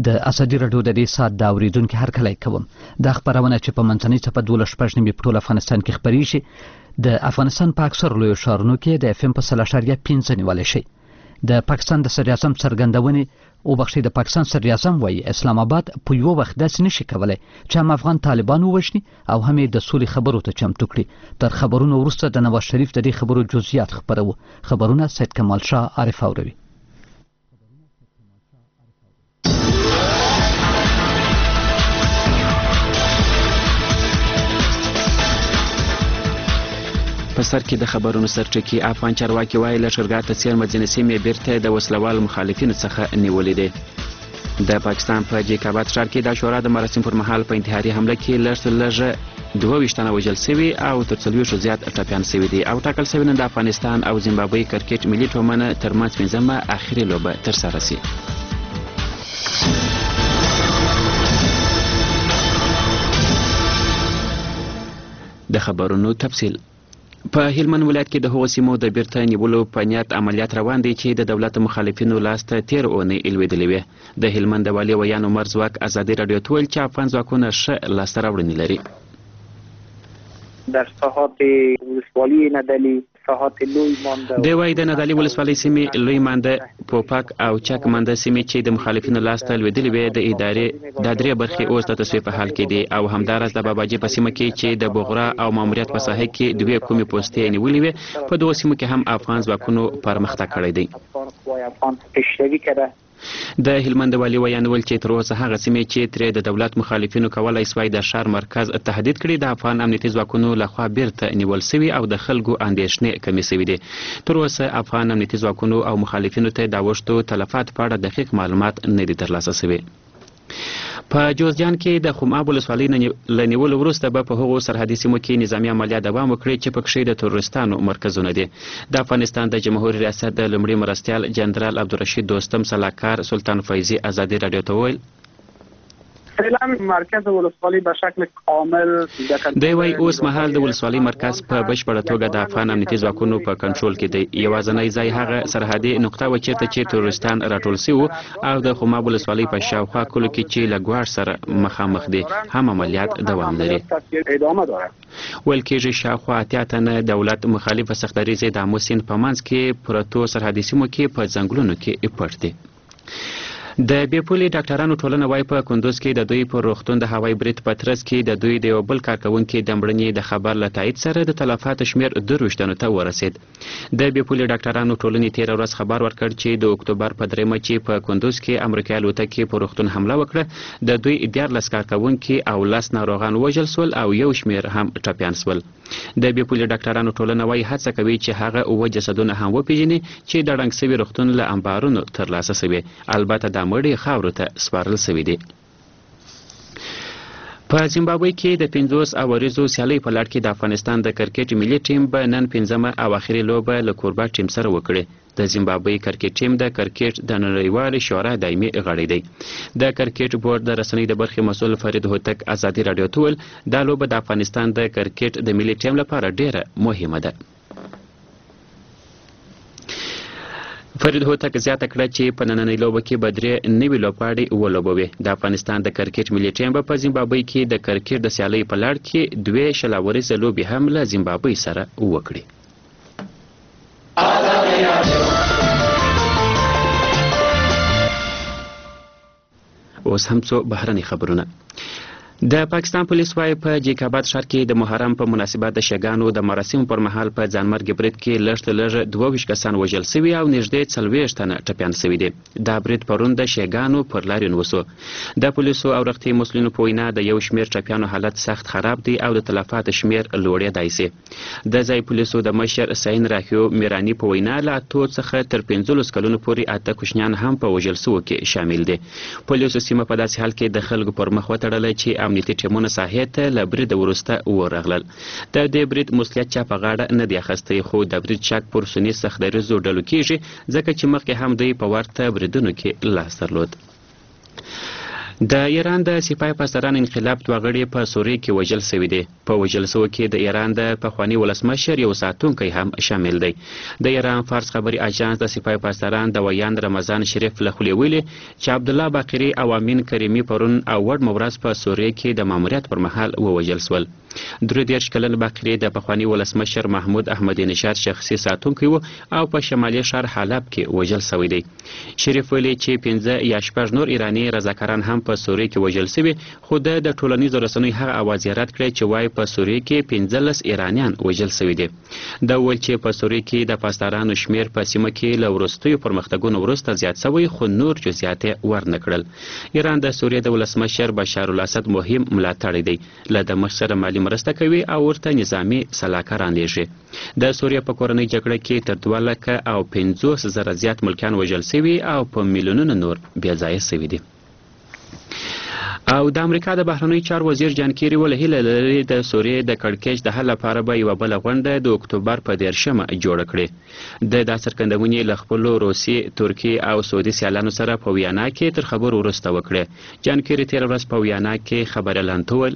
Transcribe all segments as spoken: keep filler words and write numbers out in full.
د اسدي راډیو د دې ساعت د اوریدونکو هرکلی کوم. دا خپرونه چې په منځنۍ څپه دولس شپږ نیمې په ټول افغانستان کې خپریږي د افغانستان په اکثر لویو ښارونو کې د اف ام په سل اشاریه پنځه نیولی شي. د پاکستان د صدراعظم څرګندونې وبخښئ د پاکستان صدراعظم وایي اسلام آباد په یوه وخت داسې نشي کولی چې هم افغان طالبان ووژني او هم یې د سولې خبرو ته چمتو کړي. تر خبرونو وروسته د نواز شریف د دې خبرو جزئیات خپروو. خبرونه سید کمال شاه عارف اوروي. په سر کې د خبرونو سرچکي افغان چارواکي وایي لښکرګاه ته څېرمه ځینې سیمې بیرته د وسلوالو مخالفینو څخه نیولې دي. د پاکستان په جیکاباد ښار کې د عاشورا د مراسم پر مهال په انتحاري حمله کې لږ تر لږه دوه ویشت تنه وژل سوي او تر څلوېښتو زیات ټپیان سوي دي او ټاکل سوي نن د افغانستان او زیمبابوې کرکټ ملي ټولنه ترمنځ پنځمه اخري لوبه ترسره سي. د خبرونو تفصیل. په هلمند ولایت کې د هغو سیمو د بیرته نیولو په نیت عملیات روان دي چې د دولت مخالفینو لاسته تېر اونۍ لوېدلې وې. د هلمند د والي ویان عمر ځواک ازادي راډیو ته وویل چې افغان ځواکونه ښه لاسته راوړنې لري. در ساحات ولسوالی ندلی ساحات لوی مانده دی وایي د ندالي ولسوالۍ سیمې لوی مانده پوپک او چک مانده سیمې چې د مخالفینو لاسته لوېدلې وې د ادارې دا درې برخې اوس د تصفیې په حال کې دي او همداراز د باباجي په سیمه کې چې د بغرا او ماموریت په ساحه کې دوې کومې پوستې نیولې وې په دغو سیمو کې هم افغان ځواکونو پرمختګ کړی دی. د هلمند والي ویانول چې تر اوسه هغه سیمې چې ترې د دولت مخالفینو کولی سوای د ښار مرکز تهدید کړي د افغان امنیتي ځواکونو لخوا بیرته نیول سوي او د خلکو اندېښنې کمې سوي دي. تر اوسه افغان امنیتي ځواکونو او مخالفینو ته د اوښتو تلفات په اړه دقیق معلومات نه دي ترلاسه سوي. په جوزجان کې د خماب ولسوالۍ له نیولو وروسته به په هغو سرحدي سیمو کې نظامي عملیات دوام وکړي چې پکښې د تروریستانو مرکزونه دي. د افغانستان د جمهوري ریاست د لومړي مرستیال جنرال عبدالرشید دوستم سلاکار سلطان فیضي ازادي راډیو ته وویل فعلا مرکز ولسوالی به شکل کامل دی وایي اوس مهال د ولسوالۍ مرکز په بشپړه توګه د افغان امنیتي ځواکونو په کنټرول کې دی. یوازینی ځای هغه سرحدي نقطه وه چېرته چې تروریستان راټول سوي او د خماب ولسوالۍ په شاوخوا کلو کې چې له ګواښ سره مخامخ دي هم عملیات دوام لري. ویل کېږي شاوخوا اتیا تنه دولت مخالفه سختدریځې د آمو سیند په منځ کې پرتو سرحدي سیمو کې په ځنګلونو کې پټ دي. د بیپولي ډاکټرانو ټولنه وایي په کندوز کې د دوی په روغتون د هوایي برید په ترڅ کې د دوی د یو بل کارکوونکي د مړینې د خبر له تایید سره د تلفاتو شمېر درویشت تنو ته ورسید. د بیپولي ډاکټرانو ټولنې تېره ورځ خبر ورکړ چې د اکتوبر په دریمه چې په کندوز کې امریکایي الوتکې په روغتون حمله وکړه د دوی دیارلس کارکوونکي او لس ناروغان وژل سول او یو شمېر هم ټپیان سول. د بیپولي ډاکټرانو ټولنه وایي هڅه کوي چې هغه اووه جسدونه هم وپېژني چې د ړنګ سوي روغتون له انبارونو ترلاسه سوي. البته دا مړي خاورو ته سپارل سوي دي. په زیمبابوې کې د پنځوس اوریزو سیالۍ په لړ کې د افغانستان د کرکټ ملي ټیم به نن پنځمه او اخري لوبه له کوربه ټیم سره وکړي. د زیمبابوې کرکټ ټیم د کرکټ د نړیوالې شورا دایمي غړی دی. د کرکټ بورډ د رسنۍ د برخې مسؤل فرید هوتک ازادي راډیو ته وویل دا لوبه د افغانستان د کرکټ د ملي ټیم لپاره ډیره مهمه ده. فرید هوتک زیاته کړه چې په نننۍ لوبه کې به درې نوي لوبغاړي ولوبوي. د افغانستان د کرکټ ملي ټیم به په زیمبابوې کې د کرکټ د سیالۍ په لړ کې دوې شل اوریزه لوبې هم له زیمبابوې سره وکړي. اوس هم څو بهرني خبرونه. د پاکستان پولیس وايي په جیکاباد ښار کې د محرم په مناسبت د شیګانو د مراسمو پر مهال په ځانمرګي برید کې لږ تر لږه دوه ویشت کسان وژل سوي او نږدې څلوېښت تنه ټپیان سوي دي. دا برید پرون د شیګانو پر لارین وسو. د پولیسو او رغتي مسؤلینو په وینا د یو شمېر ټپیانو حالت سخت خراب دی او د تلفاتو شمېر لوړېدای سي. د ځای پولیسو د مشر سعین راهیو میرانی په وینا له اتو څخه تر پنځلس کلونو پورې اته کوچنیان هم په وژل سوو کې شامل دي. پولیسو سیمه په داسې حال کې د خلکو پر مخ وتړله چې امنیتي ټیمونه ساحې ته له برید وروسته ورغلل. د دې برید مسؤلیت چا په غاړه نه دی اخیستی خو د برید شک پر سني سختدریځو ډلو کېږي ځکه چې مخکې هم دوی په ورته بریدونو کې لاس درلود. د ایران د سپاه پاسداران انقلاب دوه غړي په سوریه کې وژل شوي دي. په وژل شوو کې د ایران د پخواني ولسمشر یو ساتونکی هم شامل دی. د ایران فارس خبري اژانس د سپاه پاسداران د ویاند رمضان شریف له خولې ویلي چې عبدالله باقري او امین کریمي پرون او وړ مورز په سوریه کې د ماموریت پر مهال ووژل شول. درې دېرش کلن باقري د پخواني ولسمشر محمود احمدي نژاد شخصي ساتونکی و او په شمالي ښار حلب کې وژل شوی دی. شریف ویلي چې پنځه یا شپږ نور ایراني رضاکاران هم په سوریه کې وژل شوي، خو د ټولنیزو رسنیو هغه اواز یې رد کړی چې وایي په سوریه کې پنځلس ایرانیان وژل شوي دي. دا ویل چې په سوریه کې د پاسدارانو شمیر په سیمه کې له وروستیو پرمختګونو وروسته زیات شوی، خو نور جزئیات یې ورنه کړل. ایران د سوریه د ولسمشر بشار الاسد مهم ملاتړی دی. له د مخ سره مالي مرسته کوي او ورته نظامي سلاکاران لیږي. د سوریه په کورنۍ جګړه کې تر دوه لکه او پنځوس زره زیات ملکیان وژل شوي او په میلیونونو نور بېځایه شوي دي. او د امریکا د بهرنیو چارو وزیر جان کیری ول هیله لري د سوریې د کړکېچ د حل لپاره به یوه بله غونډه د اکتوبر په دېرشمه جوړه کړي. د دا څرګندونې له خپلو روسي، ترکي او سعودي سیالانو سره په ویانا کې تر خبرو وروسته وکړه. جان کیری تېره ورځ په ویانا کې خبريالانو ته وویل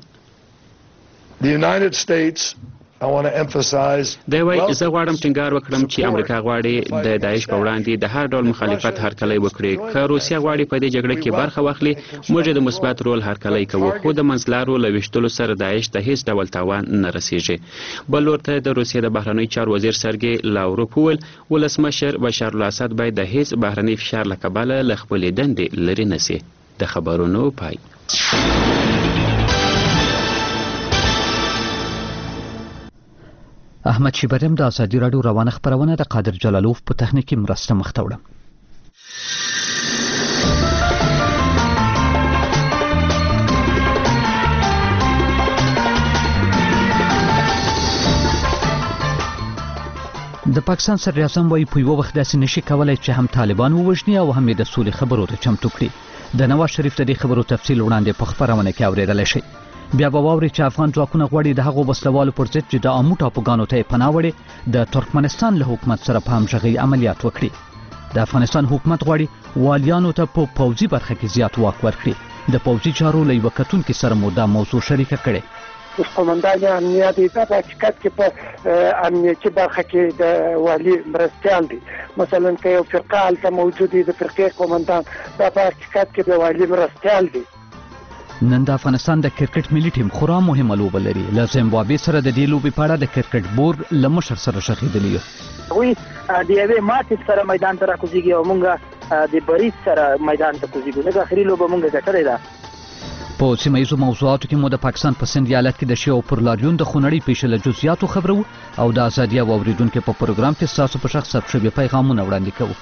دی وایي زه غواړم ټینګار وکړم چې امریکا غواړي د داعش په وړاندې د هر ډول مخالفت هرکلی وکړي. که روسیه غواړي په دې جګړه کې برخه واخلي، موږ د مثبت رول هرکلی کوو، خو د منځلارو له ویشتلو سره داعش ته هیڅ ډول تاوان نه رسیږي. بل ورته د روسیې د بهرنیو چارو وزیر سرګی لاوروف وویل ولسمشر بشار الاسد باید د هیڅ بهرني فشار له کبله له خپلې دندې لرې نه سي. د خبرونو پای. احمد شیبریم د ازادي راډیو روانه خبرونه د قادر جلالوف په تخنیکي مرسته مخته وړه. د پاکستان صدر اعظم وايي په یو وخت داسې نشي کولای چې هم طالبان ووژني او هم د سولې خبرو ته چمتو کړي. د نواز شریف د دې خبرو تفصیل وړاندې په خبرونه کې اورېدلی شي. بیا به واوري چې افغان ځواکونه غواړي د هغو وسلوالو پر ضد چې د عامو ټاپوګانو ته یې پناه وړې د ترکمنستان له حکومت سره په همغږۍ عملیات وکړي. د افغانستان حکومت غواړي والیانو ته په پوځي برخه کې زیات واک ورکړي. د پوځي چارو له یوه کتونکي سره مو دا موضوع شریکه کړې. قومندان امنیتي په حقیقت کې په امنیتي برخه کې د والي مرستيال دي. مثلا که یو فرقه هلته موجود دي، د فرقې قومندان دا په حقیقت کې د والي مرستيال دي. نن د افغانستان د کرکټ ملي ټیم خورا مهمه لوبه لري. له زیمبابوې سره د دې لوبې په اړه د کرکټ بورډ له مشر سره شخېدلي یو. هغوی د یوې ماتې سره میدان ته راکوزېږي او موږ د بریز سره میدان ته کوزېږو. لږ اخري لوبه موږ ګټلې ده. په سیمه ییزو موضوعاتو کې مو د پاکستان په سند ایالت کې د شیعو پر لاریون د خونړۍ پیښې له جزئیاتو خبرو او د ازادي او اوریدونکو په پروګرام کې ستاسو په شخص ثبت شوي پیغامونه وړاندې کوو.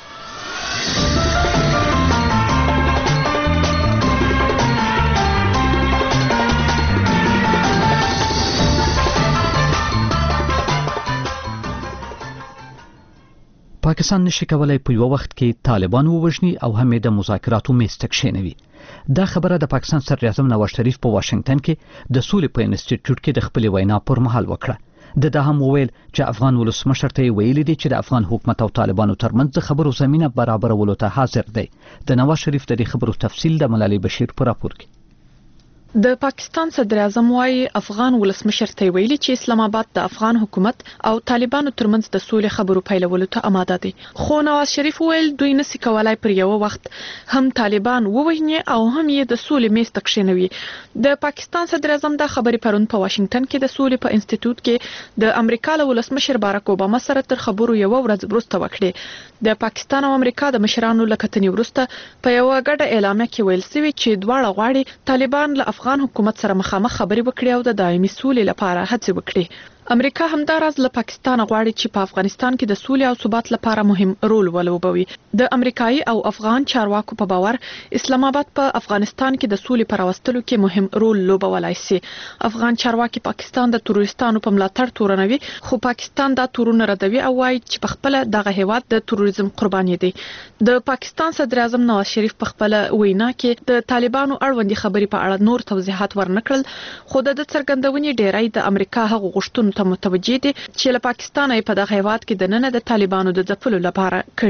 پاکستان نشي کولای په یو وخت کې طالبان ووژني او هم د مذاکراتو میز ته کښېنوي. دا خبره د پاکستان صدر اعظم نواز شریف په واشنگټن کې د سولې په انسټیټیوټ کې د خپلې وینا پر مهال وکړه. د دا هم وویل چې افغان ولسمشر ته یې ویلي دي چې د افغان حکومت او طالبانو ترمنځ د خبرو زمینه برابرولو ته حاضر دی. د نواز شریف د دې خبرو تفصیل د ملالۍ بشیر په راپور کې. د پاکستان صدر اعظم وايي افغان ولسمشر ته ویلي چې اسلام آباد د افغان حکومت او طالبانو ترمنځ د سولې خبرو پیلولو ته آماده دي. خو نواز شریف ویل دوی نسي کولای پر یو وخت هم طالبان ووژني او هم یې د سولې میز ته کښېنوي. د پاکستان صدر اعظم دا خبرې پرون په واشنگټن کې د سولې په انسټیټیوټ کې د امریکا له ولسمشر باراک اوباما سره تر خبرو یو ورځ وروسته وکړې. د پاکستان او امریکا د مشرانو له کتنې وروسته په یو غټه اعلامیه کې ویل شوی چې دواړه غواړي طالبان له افغان حکومت سره مخامخ خبرې وکړي او د دایمي سولې لپاره هڅې وکړي. امریکا همداراز له پاکستان غواړي چې په افغانستان کې د سولې او ثبات لپاره مهم رول ولوبوي. د امریکایي او افغان چارواکو په باور اسلام آباد په افغانستان کې د سولې پر راوستلو کې مهم رول لوبولای شي. افغان چارواکي پاکستان د تروریستانو په ملاتړ تورنوي، خو پاکستان دا تورونه ردوي او وايي چې په خپل دغه هیواد د تروریزم قرباني دي. د پاکستان صدر اعظم نواز شریف په خپل وینا کې د طالبانو اړوندې خبرې په اړه نور توضیحات ورنکړل، خو د څرګندونې ډیری د امریکا هغو غوښتنو ته متوجه دي چې له پاکستانه په دغه هیواد کې د نن د طالبانو د ځپلو لپاره کړي دي.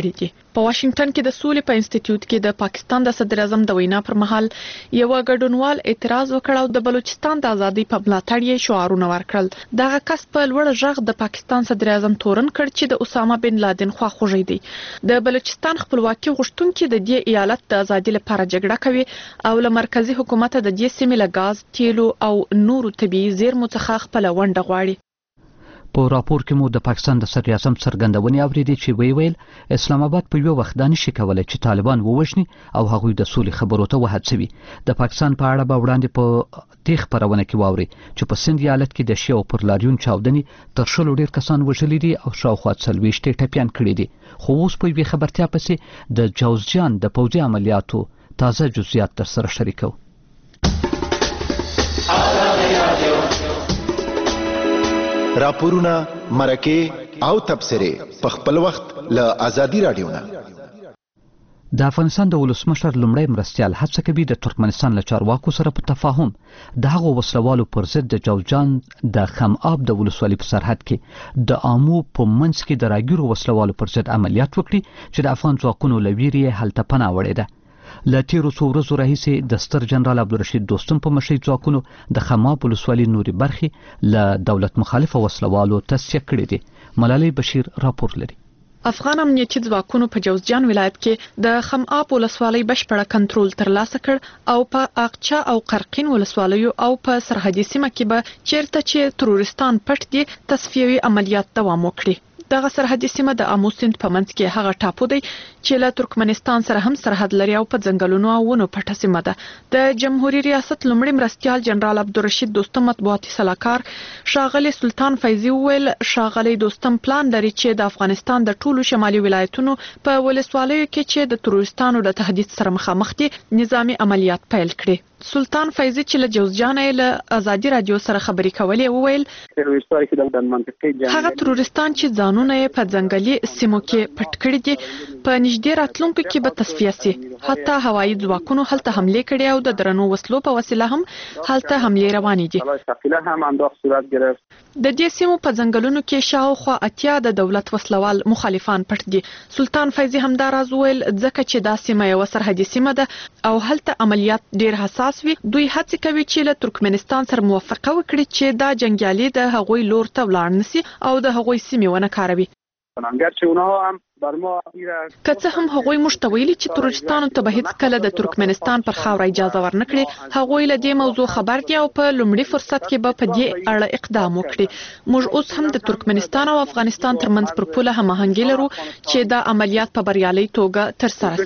په واشنگټن کې د سولې په انسټیټیوټ کې د پاکستان د صدر اعظم د وینا پر مهال یو ګډونوال اعتراض وکړ او د بلوچستان د ازادۍ په ملاتړ یې شعارونه ورکړل. دغه کس په لوړ غږ د پاکستان صدر اعظم تورن کړ چې د اسامه بن لادن خواخوږي دی. د بلوچستان خپلواکي غوښتونکي د دې ایالت د ازادۍ لپاره جګړه کوي او له مرکزی حکومت د دې سیمې له غاز، تیلو او نورو طبيعي زیرمو څخه خپل ونډه غواړي. په راپور کې مو د پاکستان د صدر اعظم څرګندونې اوریدي چې وی ویل اسلام آباد په یو وخت دانش کولای چې طالبان ووژني او هغوی د سولې خبرو ته وهڅوي. د پاکستان په اړه به وړاندې په تیخ پرونه کې واوري چې په سند ایالت کې د شیو پر لاریون چاودنې تر شلو ډیر کسان وژلي دي او شاوخوا څلوېښت ټپیان کړي دي. خو اوس په یوې خبرتیا پسې د جوزجان د پوځي عملیاتو تازه جزئیات تر سره شریکو. راپورونه، مرکه او تبصره په خپل وخت له ازادي رادیو نه. د افغانستان د ولسمشر لومړی مرستیال هڅه کوي د ترکمنستان له چارواکو سره په تفاهم د هغو وسلوالو پر ضد د جوزجان د خمآب د ولسوالۍ په سرحد کې د آمو په منځ کې د راګیرو وسلوالو پر ضد عملیات وکړي چې د افغان ځواکونو له ویرې یې هلته پناه وړې ده. له تیرو څو ورځو راهیسې د ستر جنرال عبدالرشید دوستم په مشرۍ ځواکونو د خماب ولسوالۍ نوري برخې له دولت مخالفه وسلوالو تصفیه کړې دي. ملالۍ بشیر راپور لري. افغان امنیتي ځواکونو په جوزجان ولایت کې د خمآب ولسوالۍ بشپړه کنټرول ترلاسه کړ او په اقچا او قرقین ولسوالیو او په سرحدي سیمه کې به چیرته چې ترورستان پټ دي تصفیوي عملیات دوام وکړي. دغه سرحدي سیمه د آمو سیند په منځ کې هغه ټاپو دی چې له ترکمنستان سره هم سرحد لري او په ځنګلونو او ونو پټه سیمه ده. د جمهوریت ریاست لومړي مرستیال جنرال عبدالرشید دوستم مطبوعاتي سلاکار ښاغلی سلطان فیضي وویل ښاغلی دوستم پلان لري چې د افغانستان د ټولو شمالي ولایتونو په ولسوالیو کې چې د ترورستانو د تهدید سره مخامخ دي نظامی عملیات پیل کړي. سلطان فیضي چې له جوزجان له ازادي رادیو سره خبرې کولې وویل هغه ترورستان چې ځانونه یې په ځنګلي سیمو کې پټ کړي دي په نږدې راتلونکو کې به تصفیه سي. حتی هوایي ځواکونو هلته حمله کړې او د درنو وسلو په وسیله هم هلته حمله روانې دي. د دې سیمو په ځنګلونو کې شاوخوا اتیا د دولت وسلوال مخالفان پټ دي. سلطان فیضي همدا راز وویل ځکه چې دا سیمه یو سرحدي سیمه ده او هلته عملیات ډیر حساس وي دوی هڅه کوي چې له ترکمنستان سره موافقه وکړي چې دا جنگیالي د هغوی لور ته ولاړ نشي او د هغوی سیمې ونه کاروي. که څه هم هغوی موږ ته ویلي چې ترورستانو ته به هیڅ کله د ترکمنستان پر خاوره اجازه ورنکړي. هغوی له دې موضوع خبر دي او په لومړي فرصت کې به په دې اړه اقدام وکړي. موږ اوس هم د ترکمنستان او افغانستان ترمنځ پر پوله هماهنګي لرو چې دا عملیات په بریالۍ توګه ترسره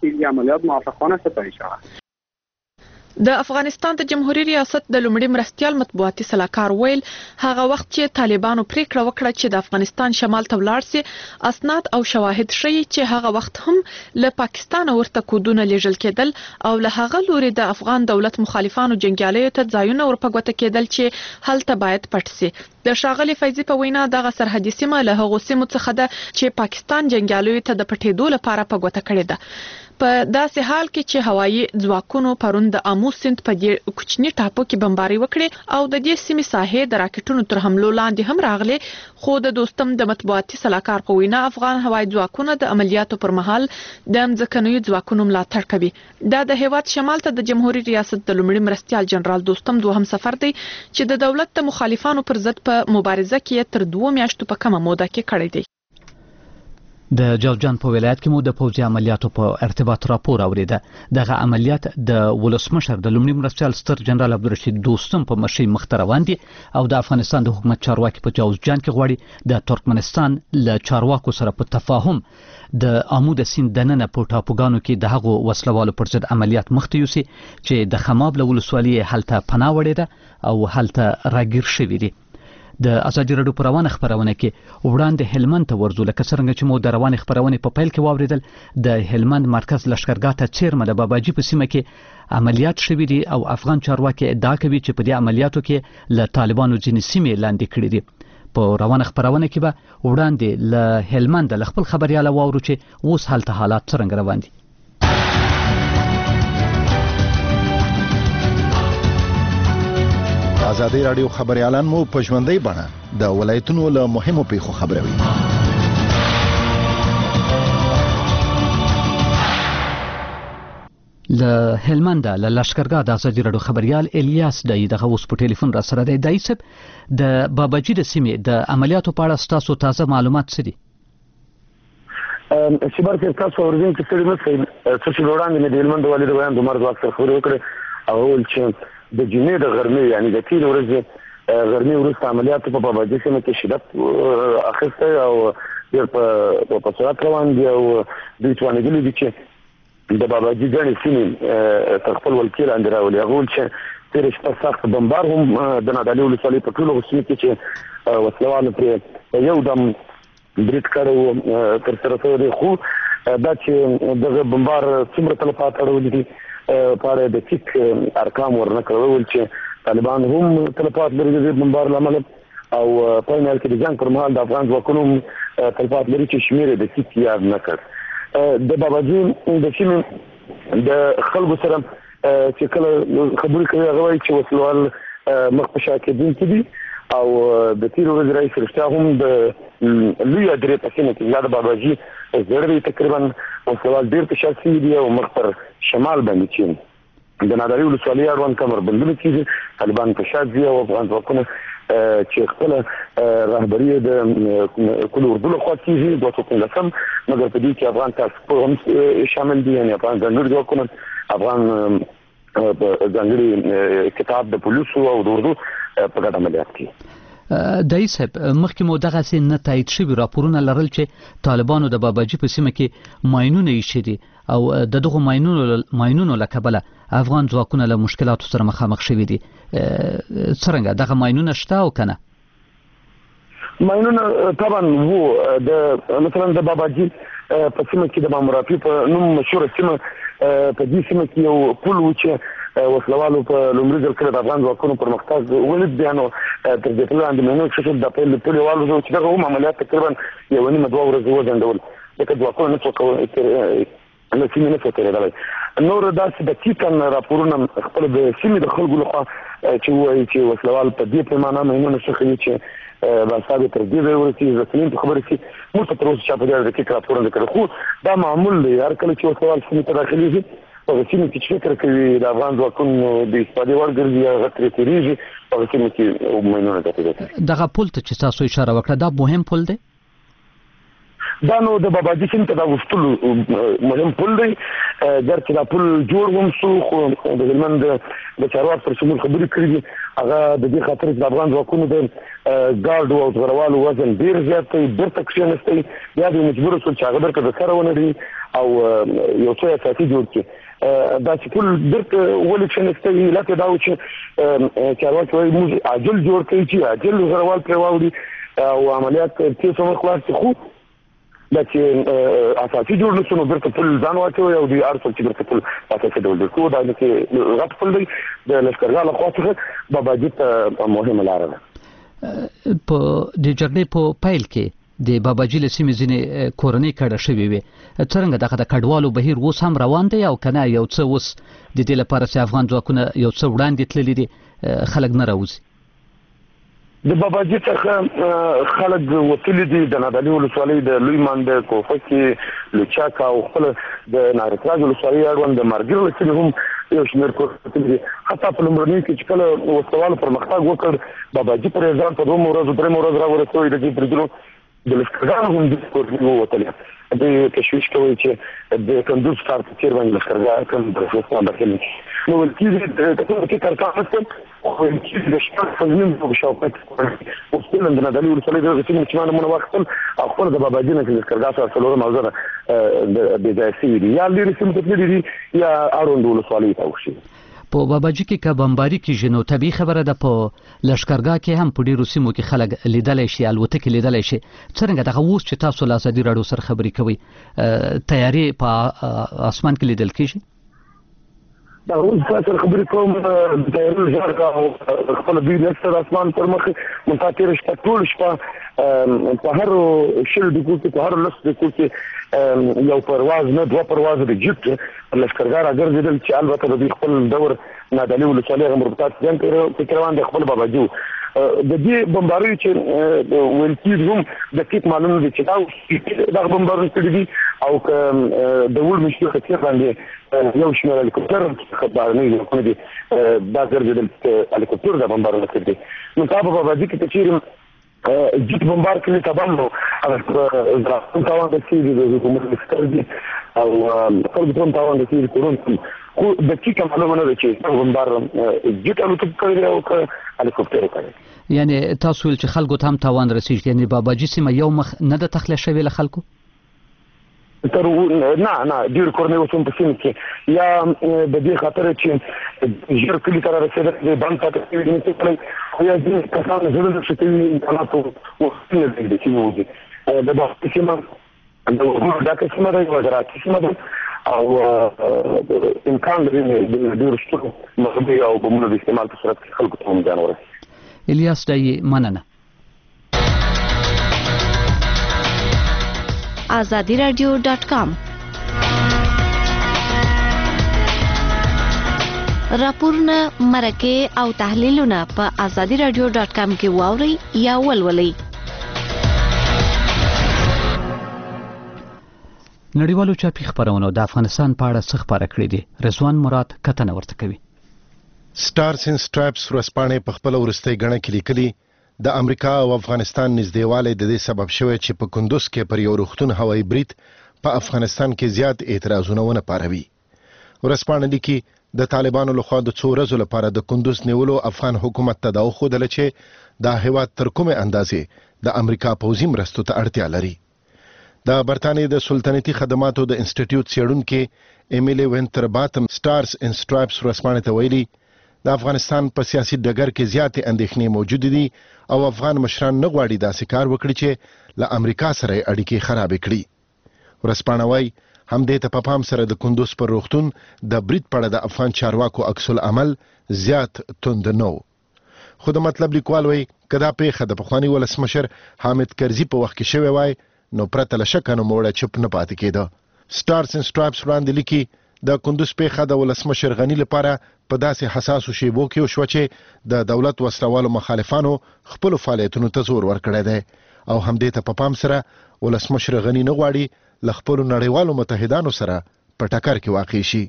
شي. د افغانستان د جمهوریت ریاست د لومړي مرستیال مطبوعاتي سلاکار ویل هغه وخت چې طالبانو پریکړه وکړه چې د افغانستان شمال ته ولاړ سي اسناد او شواهد ښیي چې هغه وخت هم له پاکستان ورته کودونه لیږل کېدل او له هغه لوري د افغان دولت مخالفانو جنگیالیو ته ځایونه ورپګوته کېدل چې هلته باید پټ سي. د ښاغلي فیضي په وینا دغه سرحدي سیمه له هغو سیمو څخه ده چې پاکستان جنگیالیو ته د پټېدو لپاره پګوته کړې ده. په داسې حال کې چې هوایي ځواکونو پرون د آمو سیند په دې کوچني ټاپو کې بمباري وکړي او د دې سیمې ساحې د راکټونو تر حملو لاندې هم راغلي. خو د دوستم د مطبوعاتي سلاکار په وینا افغان هوایي ځواکونه د عملیاتو پر مهال د ځمکنیو ځواکونو ملاتړ کوي. دا د هیواد شمال ته د جمهوریت ریاست د لومړي مرستیال جنرال دوستم دوهم سفر دی چې د دولت د مخالفانو پر ضد په مبارزه کې تر دوه میاشتو په کمه موده کې کړی دی. د جوزجان په ولایت کې مو د پوځي عملیاتو په ارتباط راپور اوریده. دغه عملیات د ولسمشر د لومړي مرستیال ستر جنرال عبدالرشید دوستم په مشرۍ مخ ته روان دي او د افغانستان د حکومت چارواکي په جوزجان کې غواړي د ترکمنستان له چارواکو سره په تفاهم د آمو د سیند دننه په ټاپوګانو کې د هغو وسلوالو پر ضد عملیات مخته یوسي چې د خماب له ولسوالۍ هلته پناه وړې ده او هلته راګیر شوي دي. د ازادي راډیو په روانه خبرونه کې وړاندې هلمند ته ورځو لکه څنګه چې مو د روانې خبرونې په پیل کې واوریدل د هلمند مرکز لښکرګاه ته څیرمه د باباجي په سیمه کې عملیات شوي دي او افغان چارواکي ادعا کوي چې په دې عملیاتو کې له طالبانو ځینې سیمې لاندې کړي دي. په روانه خبرونه کې به وړاندې له هلمند له خپل خبرياله واورو چې اوس هلته حالات څنګه روان دي. ازادي رادیو خبريالان مو په ژوندۍ بڼه د ولایتونو له مهمو پیښو خبروي. له هلمند له لشکرګاه د ازادي راډیو خبريال الیاس دای دغه اوس په ټلیفون را سره دی. دای صاحب د باباجي د سیمې د عملیاتو په اړه تاسو تازه معلومات څه دي؟ چې برکه تاسو ورځین کې څه مې څه چې وړاندې مې د هلمند والي د بیان د مرګ اکثر خبرې وکړې او ول چې د جمعې د غرمې یعنی د تیر ورځې غرمې وروسته عملیاتو په باباجي سیمه کې شدت اخیسته او ډېر په په سرعت روان دي او دوی توانېدلي دي چې د باباجي ګڼې سیمې تر خپل ولکې لاندې راولي. هغه ویل چې تېره شپه سخت بمبار هم د نادعلي ولسوالۍ په ټولو سیمو کې چې وسلوالو پرې یو دم برید کړی و تر سره شوی دی، خو دا چې دغه بمبار څومره تلفات اړولي دي په اړه د ټیک ارقام ورنه کړل. ویل چې طالبان هم تلفات لري د بمبار له امله او په نړۍ کې د جنگ پر مهال د افغان ځواکونو تلفات لري چې شمېر د ټیک یاد نه کړ. د باباجي د سیمې د خلکو سره چې کله خبرې کوي هغه وایي چې وسلوال مخ په شا کېدونکي دي او د تیر ورځې رئیس رښتیا هم د لوی درې په سیمه کې یا د باباجي زړه تقریبا وسلوال ډېر په شا سوي دي او مخ پر شمال باندې چې د نادعلي ولسوالۍ اړوند کمربندونه کېږي طالبان په شا ځي او افغان ځواکونه چې خپله رهبري د کل اردو لخوا کېږي دوه سوه پنځلسم مګر په دې کې افغان تاسو هم شامل دي یعنې افغان ځانګړي ځواکونه افغان ځانګړي کتاب د پولیسو او د اردو په ګډه عملیات کوي. دای صاحب مخکې مو دغسې نه تایید شوي راپورونه لرل چې طالبانو د باباجي په سیمه کې ماینونه ایښي دي او د دغو ماینونو له کبله افغان ځواکونه له مشکلاتو سره مخامخ شوي دي. څرنګه دغه ماینونه شته او که نه؟ ماینونه طبعا وو د مثلا د باباجي په سیمه کې د مامورافي په نوم مشهوره سیمه په دې سیمه کې یو پل و چې وسلوالو په لومړي ځل کې د افغان ځواکونو پرمختګ ولید بیا نو تر دې پورې باندې مینو چې د پل پل والو چې دغه هم عملیات تقریبا یو نیمه دوه ورځې وځنډول ځکه ځواکونه نه څوک نو سیمه نه څه کېدلای. نور داسې د کیکن راپورونه خپل د سیمې د خلکو لخوا چې وایي چې وسلوال په دې پیمانه مینو څخه چې باسابه تر دې ورته ځکه په خبره کې مو ته تر اوسه چې په دې کې راپورونه کړو خو دا معمول دی هر کله چې وسلوال سیمه ته داخليږي او سیمه کې چې فکر کوي د افغان ځواکونو د استفادې وړ ګرځي هغه ترې تېرېږي او سیمه کې مینونه ګټي. دغه پل ته چې تاسو اشاره وکړه دا مهم پل دی؟ دا نو د باباجي سیمې ته دا وستلو مهم پل دی درته دا پل جوړ هم شو خو د هلمند د چارواکو پر شمول خبرې کړې دي هغه د دې خاطر چې د افغان ځواکونو د ګارډو او زغروالو وزن ډېر زیات دی بیرته کښېنستی بیا دوی مجبور شول چې هغه بیرته د سره ونړي او یو څه اساسي جوړ کړي. دا چې پل بیرته ولې کښېنستی علت یې دا و چې چارواکي وایي موږ عاجل جوړ کړي چې عاجل زغروال پرې واوړي او عملیات تېز عمر خلاص شي خو دا چې اساسي جوړ نشو نو بیرته پل ځان واچوي او دوی ارسل چې بیرته پل اساسي ډول جوړ کړو. دا چې غټ پل دی د لښکرګاه له خوا څخه باباجي ته مهمه لاره ده. په د جګړې په پیل کې د باباجي له سیمې ځینې کورنۍ کډه شوې وې. څرنګه دغه د کډوالو بهیر اوس هم روان دی او که نه یو څه اوس د دې لپاره چې افغان ځواکونه یو څه وړاندې تللي دي خلک نه راوځي؟ د باباجي څخه خلک وتلي دي د نادعلي ولسوالۍ د لوی مانده کوفکي لوچاکا او خپل د نارتراج ولسوالۍ اړوند د مارګر ولسوالۍ هم یو شمېر کور وتلي دي. حتی په لومړني کې چې کله وسلوالو پرمختګ وکړ باباجي پر ځان په دوه ورځو درې ورځې راورسوي د دې بریدونو د لښکرګاه هم د کورنۍ ووتلي. دوی تشویش کوي چې د کندوز ښار په څېر باندې لښکرګاه کوم پروفیسور داخلي نو ول کېږي د ټول کې کارکان خو ول کېږي د شپږ فزمن په شاوخوا کې اوس د نادعلي ولسوالۍ د سیمې چې مانه واخل او خپل د باباجي نه کې لښکرګاه سره څلور موضوع د بدايسي دي یا لري سیمه ته دي یا اړوند ولسوالۍ ته وشي. په باباجي کې که بمباري کېږي نو طبیعي خبره ده په لښکرګاه کې هم په ډېرو سیمو کې خلک لیدلی شي الوتکې لیدلی شي. څرنګه دغه اوس چې تاسو له ازادي راډیو سره خبرې کوئ تیارې په اسمان کې لیدل کېږي؟ دا اوس تاسو خبرې کوم د تیارې ژړ او خپل دوی نکسر اسمان پر مخ منتا تېره شپه ټول شپه په هر شل دقیقو کې په هر لس دقیقو کې یو پرواز نه دوه پرواز د جیټ لښکرګاه راګرځېدل چې البته د دوی خپل دور نادعلي ولسوالۍ هغه مربوطات ځان کې روان دی خپل باباجي د دې بمباریو چې ویل کېږي هم دقیق معلوم دی چې دا دغه بمبارونه کړي دي او د وړ مشکل خطر باندې یو شمېر هلیکوپټر بهرني ځواکونه دي دا ګرځېدل هلیکوپټر د بمبارونه کړي دي. نو تا په باباجي کې که چیرې جیت بمبار کړي تباه نو هغه زراعتي تاوان رسېږي د حکومت مستر دي او خلکو ته هم تاوان رسېږي تورونکي خو دقیقه معلومه نه ده چې بمبار جیت الوتکه کړی دی او که هلیکوپټر یې کړی. یعنې تاسو ویل چې خلکو ته هم تاوان رسېږي، یعنې باباجي سیمه یو مخ نه ده تخلیه شوې له خلکو؟ تر نه نه ډېر کورنۍ اوس هم په سیمه کې یا د دې خاطر چې ژر کلي ته رارسېدل د بند پاتې شوي دي نشي کړی خو یا ځینې کسان زړه ښه کوي امکاناتو وختونه پرېږدي چې ووځي. د بغلان سیمه د وګړو ډکه سیمه ده، یوه زراعتي سیمه ده او امکان لري د ډېرو سترو مغبې او بمونو د استعمال په صورت کې خلکو ته هم زیان ورسي. الیاس ډایي، مننه. آزادی رادیو ډاټ کام راپورونه، مرکې او تحلیلونه په آزادی رادیو ډاټ کام کې واورئ یا ولولئ. نړیوالو چاپي خبرونو د افغانستان په اړه څه خبره کړې دي؟ رضوان مراد کتنه ورته کوي. سټارز اینډ سټرایپس ورځپاڼې په خپل ورستۍ غڼه کې لیکلي د امریکا او افغانستان نږدېوالی د دې سبب شوی چې په کندوز کې پر یو روغتون هوایي برید په افغانستان کې زیات اعتراضونه ونه پاروي. ورځپاڼه لیکي د طالبانو لخوا د څو ورځو لپاره د کندوز نیولو افغان حکومت ته دا وښودله چې دا هیواد تر کومې اندازې د امریکا پوځي مرستو ته اړتیا لري. د برتانیې د سلطنتي خدماتو د انسټیټیوټ څېړونکې ایمیلی وینترباتم سټارز اینډ سټرایپس ورځپاڼې ته ویلي د افغانستان په سیاسي ډګر کې زیاتې اندېښنې موجود دي او افغان مشران نه غواړي داسې کار وکړي چې له امریکا سره یې اړیکې خرابې کړي. ورځپاڼه وایي همدې ته په پام سره د کندوز پر روغتون د برید په اړه د افغان چارواکو عکس العمل زیات توند نه و. خو د مطلب لیکوال وایي که دا پیښه د پخواني ولسمشر حامد کرزي په وخت کې شوې وای نو پرته له شکه نوموړی چپ نه پاتې کېده. سټارز اینډ سټرایپس وړاندې لیکي د کندوز پیښه د ولسمشر غني لپاره په داسې حساسو شیبو کې وشوه چې د دولت وسلوالو مخالفانو خپلو فعالیتونو ته زور ورکړی دی او همدې ته په پام سره ولسمشر غني نه غواړي له خپلو نړیوالو متحدانو سره په ټکر کې واقع شي.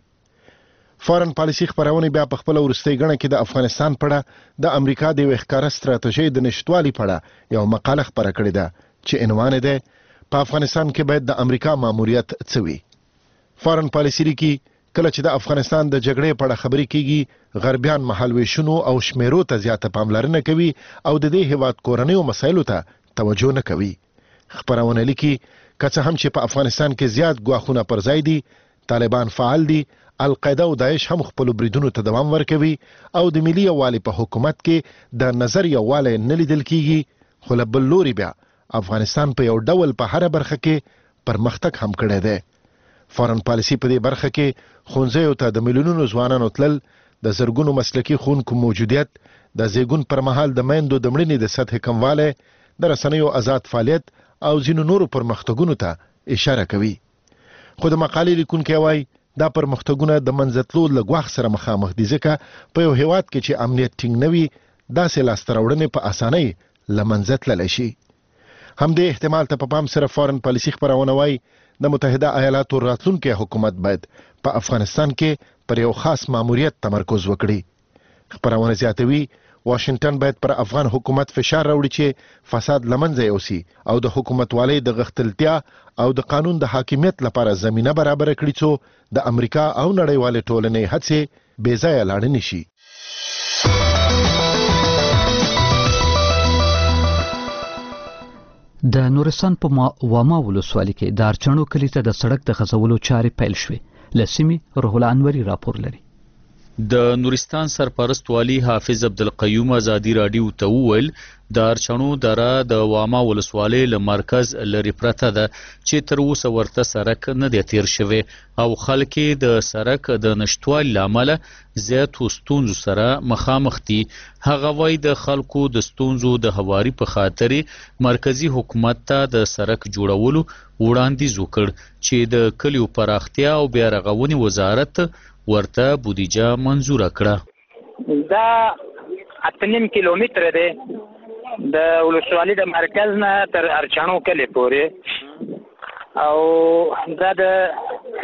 فارن پالیسي خپرونې بیا په خپله وروستۍ ګڼه کې د افغانستان په اړه د امریکا د یوې ښکاره ستراتیژۍ د نشتوالي په اړه یو مقاله خپره کړې ده چې عنوان یې دی په افغانستان کې باید د امریکا ماموریت څه وي. فارن پالیسي لیکي کله چې د افغانستان د جګړې په اړه خبرې کیږي غربیان مهالویشونو او شمیرو ته زیاته پاملرنه کوي او د دې هیواد کورنیو مسایلو ته توجه نه کوي. خبرونه لیکي که څه هم چې په افغانستان کې زیات ګواښونه پر ځای دي، طالبان فعال دي، القاعده او داعش هم خپل بریدونو ته دوام ورکوي او د ملي یووالي په حکومت کې د نظر یووالی نه لیدل کیږي، خو له بل لوري بیا افغانستان په یو ډول په هره برخه کې پرمختګ هم کړی دی. فارن پالیسي په دې برخه کې ښوونځیو ته د میلیونونو ځوانانو تلل، د زرګونو مسلکي ښوونکو موجودیت، د زیږون پر مهال د میندو د مړینې د سطحې کموالی، د رسنیو آزاد فعالیت او ځینو نورو پرمختګونو ته اشاره کوي. خو د مقالې لیکونکی وایي دا پرمختګونه د منځه تلو له ګواښ سره مخامخ دي ځکه په یو هیواد کې چې امنیت ټینګ نه وي داسې لاسته راوړنې په اسانۍ له منځه تللی شي. همدې احتمال ته په پام سره فارن پالیسي خپرونه وایي د متحده ایالاتو راتلونکی حکومت باید په افغانستان کې پر یو خاص ماموریت تمرکز وکړي. خپرونه زیاتوي واشنگټن باید پر افغان حکومت فشار راوړي چې فساد له منځه یوسي او د حکومتوالۍ د غښتلتیا او د قانون د حاکمیت لپاره زمینه برابره کړي څو د امریکا او نړیوالې ټولنې هڅې بې ځایه لاړې نه شي. د نورستان په واما ولسوالۍ کې د ارچڼو کلي ته د سړک د غځولو چارې پیل شوې. له سیمې روح الله انوري راپور لري. د نورستان سرپرست والی حافظ عبدالقیوم آزادی راډیو ته وویل د ارچڼو دره د واما ولسوالۍ له مرکز لرې پرته ده چې تر اوسه ورته سړک نه دی تیر شوی او خلک د سړک د نشتوالي له امله زیاتو ستونزو سره مخامخ دي. هغه وایي د خلکو د ستونزو د هواري په خاطر مرکزی حکومت ته د سړک جوړولو وړاندیز وکړ چې د کلیو پراختیا او بیا رغونې وزارت ورته بودیجه منظوره کړه. دا اته نیم کیلومتر دی د ولسوالۍ د مرکز نه تر ارچڼو کلي پورې او دا د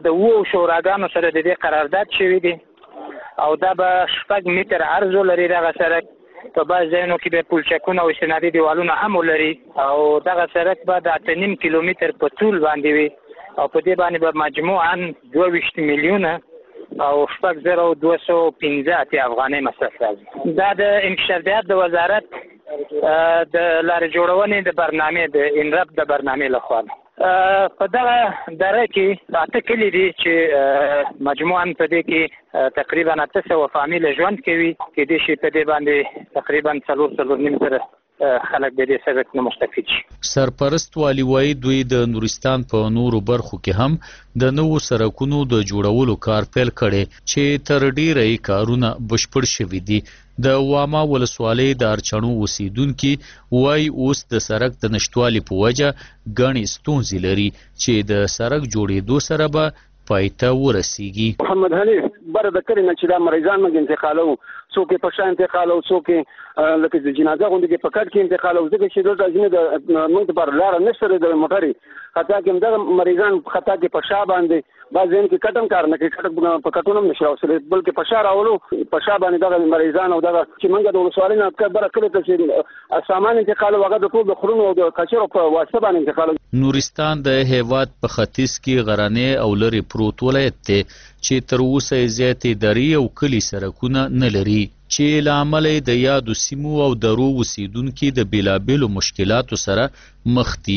د وو شوراګانو سره د دې قرارداد شوی دی او دا به شپږ متر عرض لري دغه سړک په بعض ځایونو کې به پلچکونه او استنادي دیوالونه هم ولري او دغه سړک به د اته نیم کیلومتر په طول باندې وي او په دې باندې به مجموعاً دوه ویشت میلیونه او شپږ زره دوه سوه پنځه اتیا افغانۍ مصرف راځي. دا د انکشافات د وزارت د لارې جوړونې د برنامې د انرب د برنامې لخوا په دغه دره کې اته کلي دي چې مجموعاً په دې کې تقریبا اته سوه فامیل ژوند کوي کېدای شي په دې باندې تقریبا څلور څلور نیم زره خلک د دې سبق نه مستفید شي. سرپرست والی وایي دوی د نورستان په نورو برخو کې هم د نوو سړکونو د جوړولو کار پیل کړي چې تر ډیره یې کارونه بشپړ شوي دي. د واما ولسوالۍ د ارچڼو اوسیدونکي وایي اوس د سړک د نشتوالي په وجه ګڼې ستونزې لري چې د سړک جوړېدو سره به پای ته ورسیږي. محمد حنیف بره د کلي نه چې دا مریضان موږ انتقالو څوک یې په شا انتقالو څوک یې لکه د جنازه غوندې کې په کټ کې انتقالو ځکه چې دلته ځینې د موږ دپاره لاره نشته دی د موټرې خطا کې همدغه مریضان خطا کې په شا باندې بعض ځایونو کې کټ هم کار نه کوي کټ په کټونه هم نشي راوستلی بلکې په شا راولو په شا باندې دغه مریضان او دغه چې موږ د ولسوالۍ نه بره کلي ته چې سامان انتقالو هغه د ټول د خرونو او د کچرو په واسطه باندې انتقالو. نورستان د هیواد په ختیځ کې غرنی او لرې پروت ولایت دی چې تر اوسه یې زیاتې درې او کلي سړکونه نه لري چې له امله د یادو سیمو او درو اوسیدونکي د بېلابېلو مشکلاتو سره مخ دي.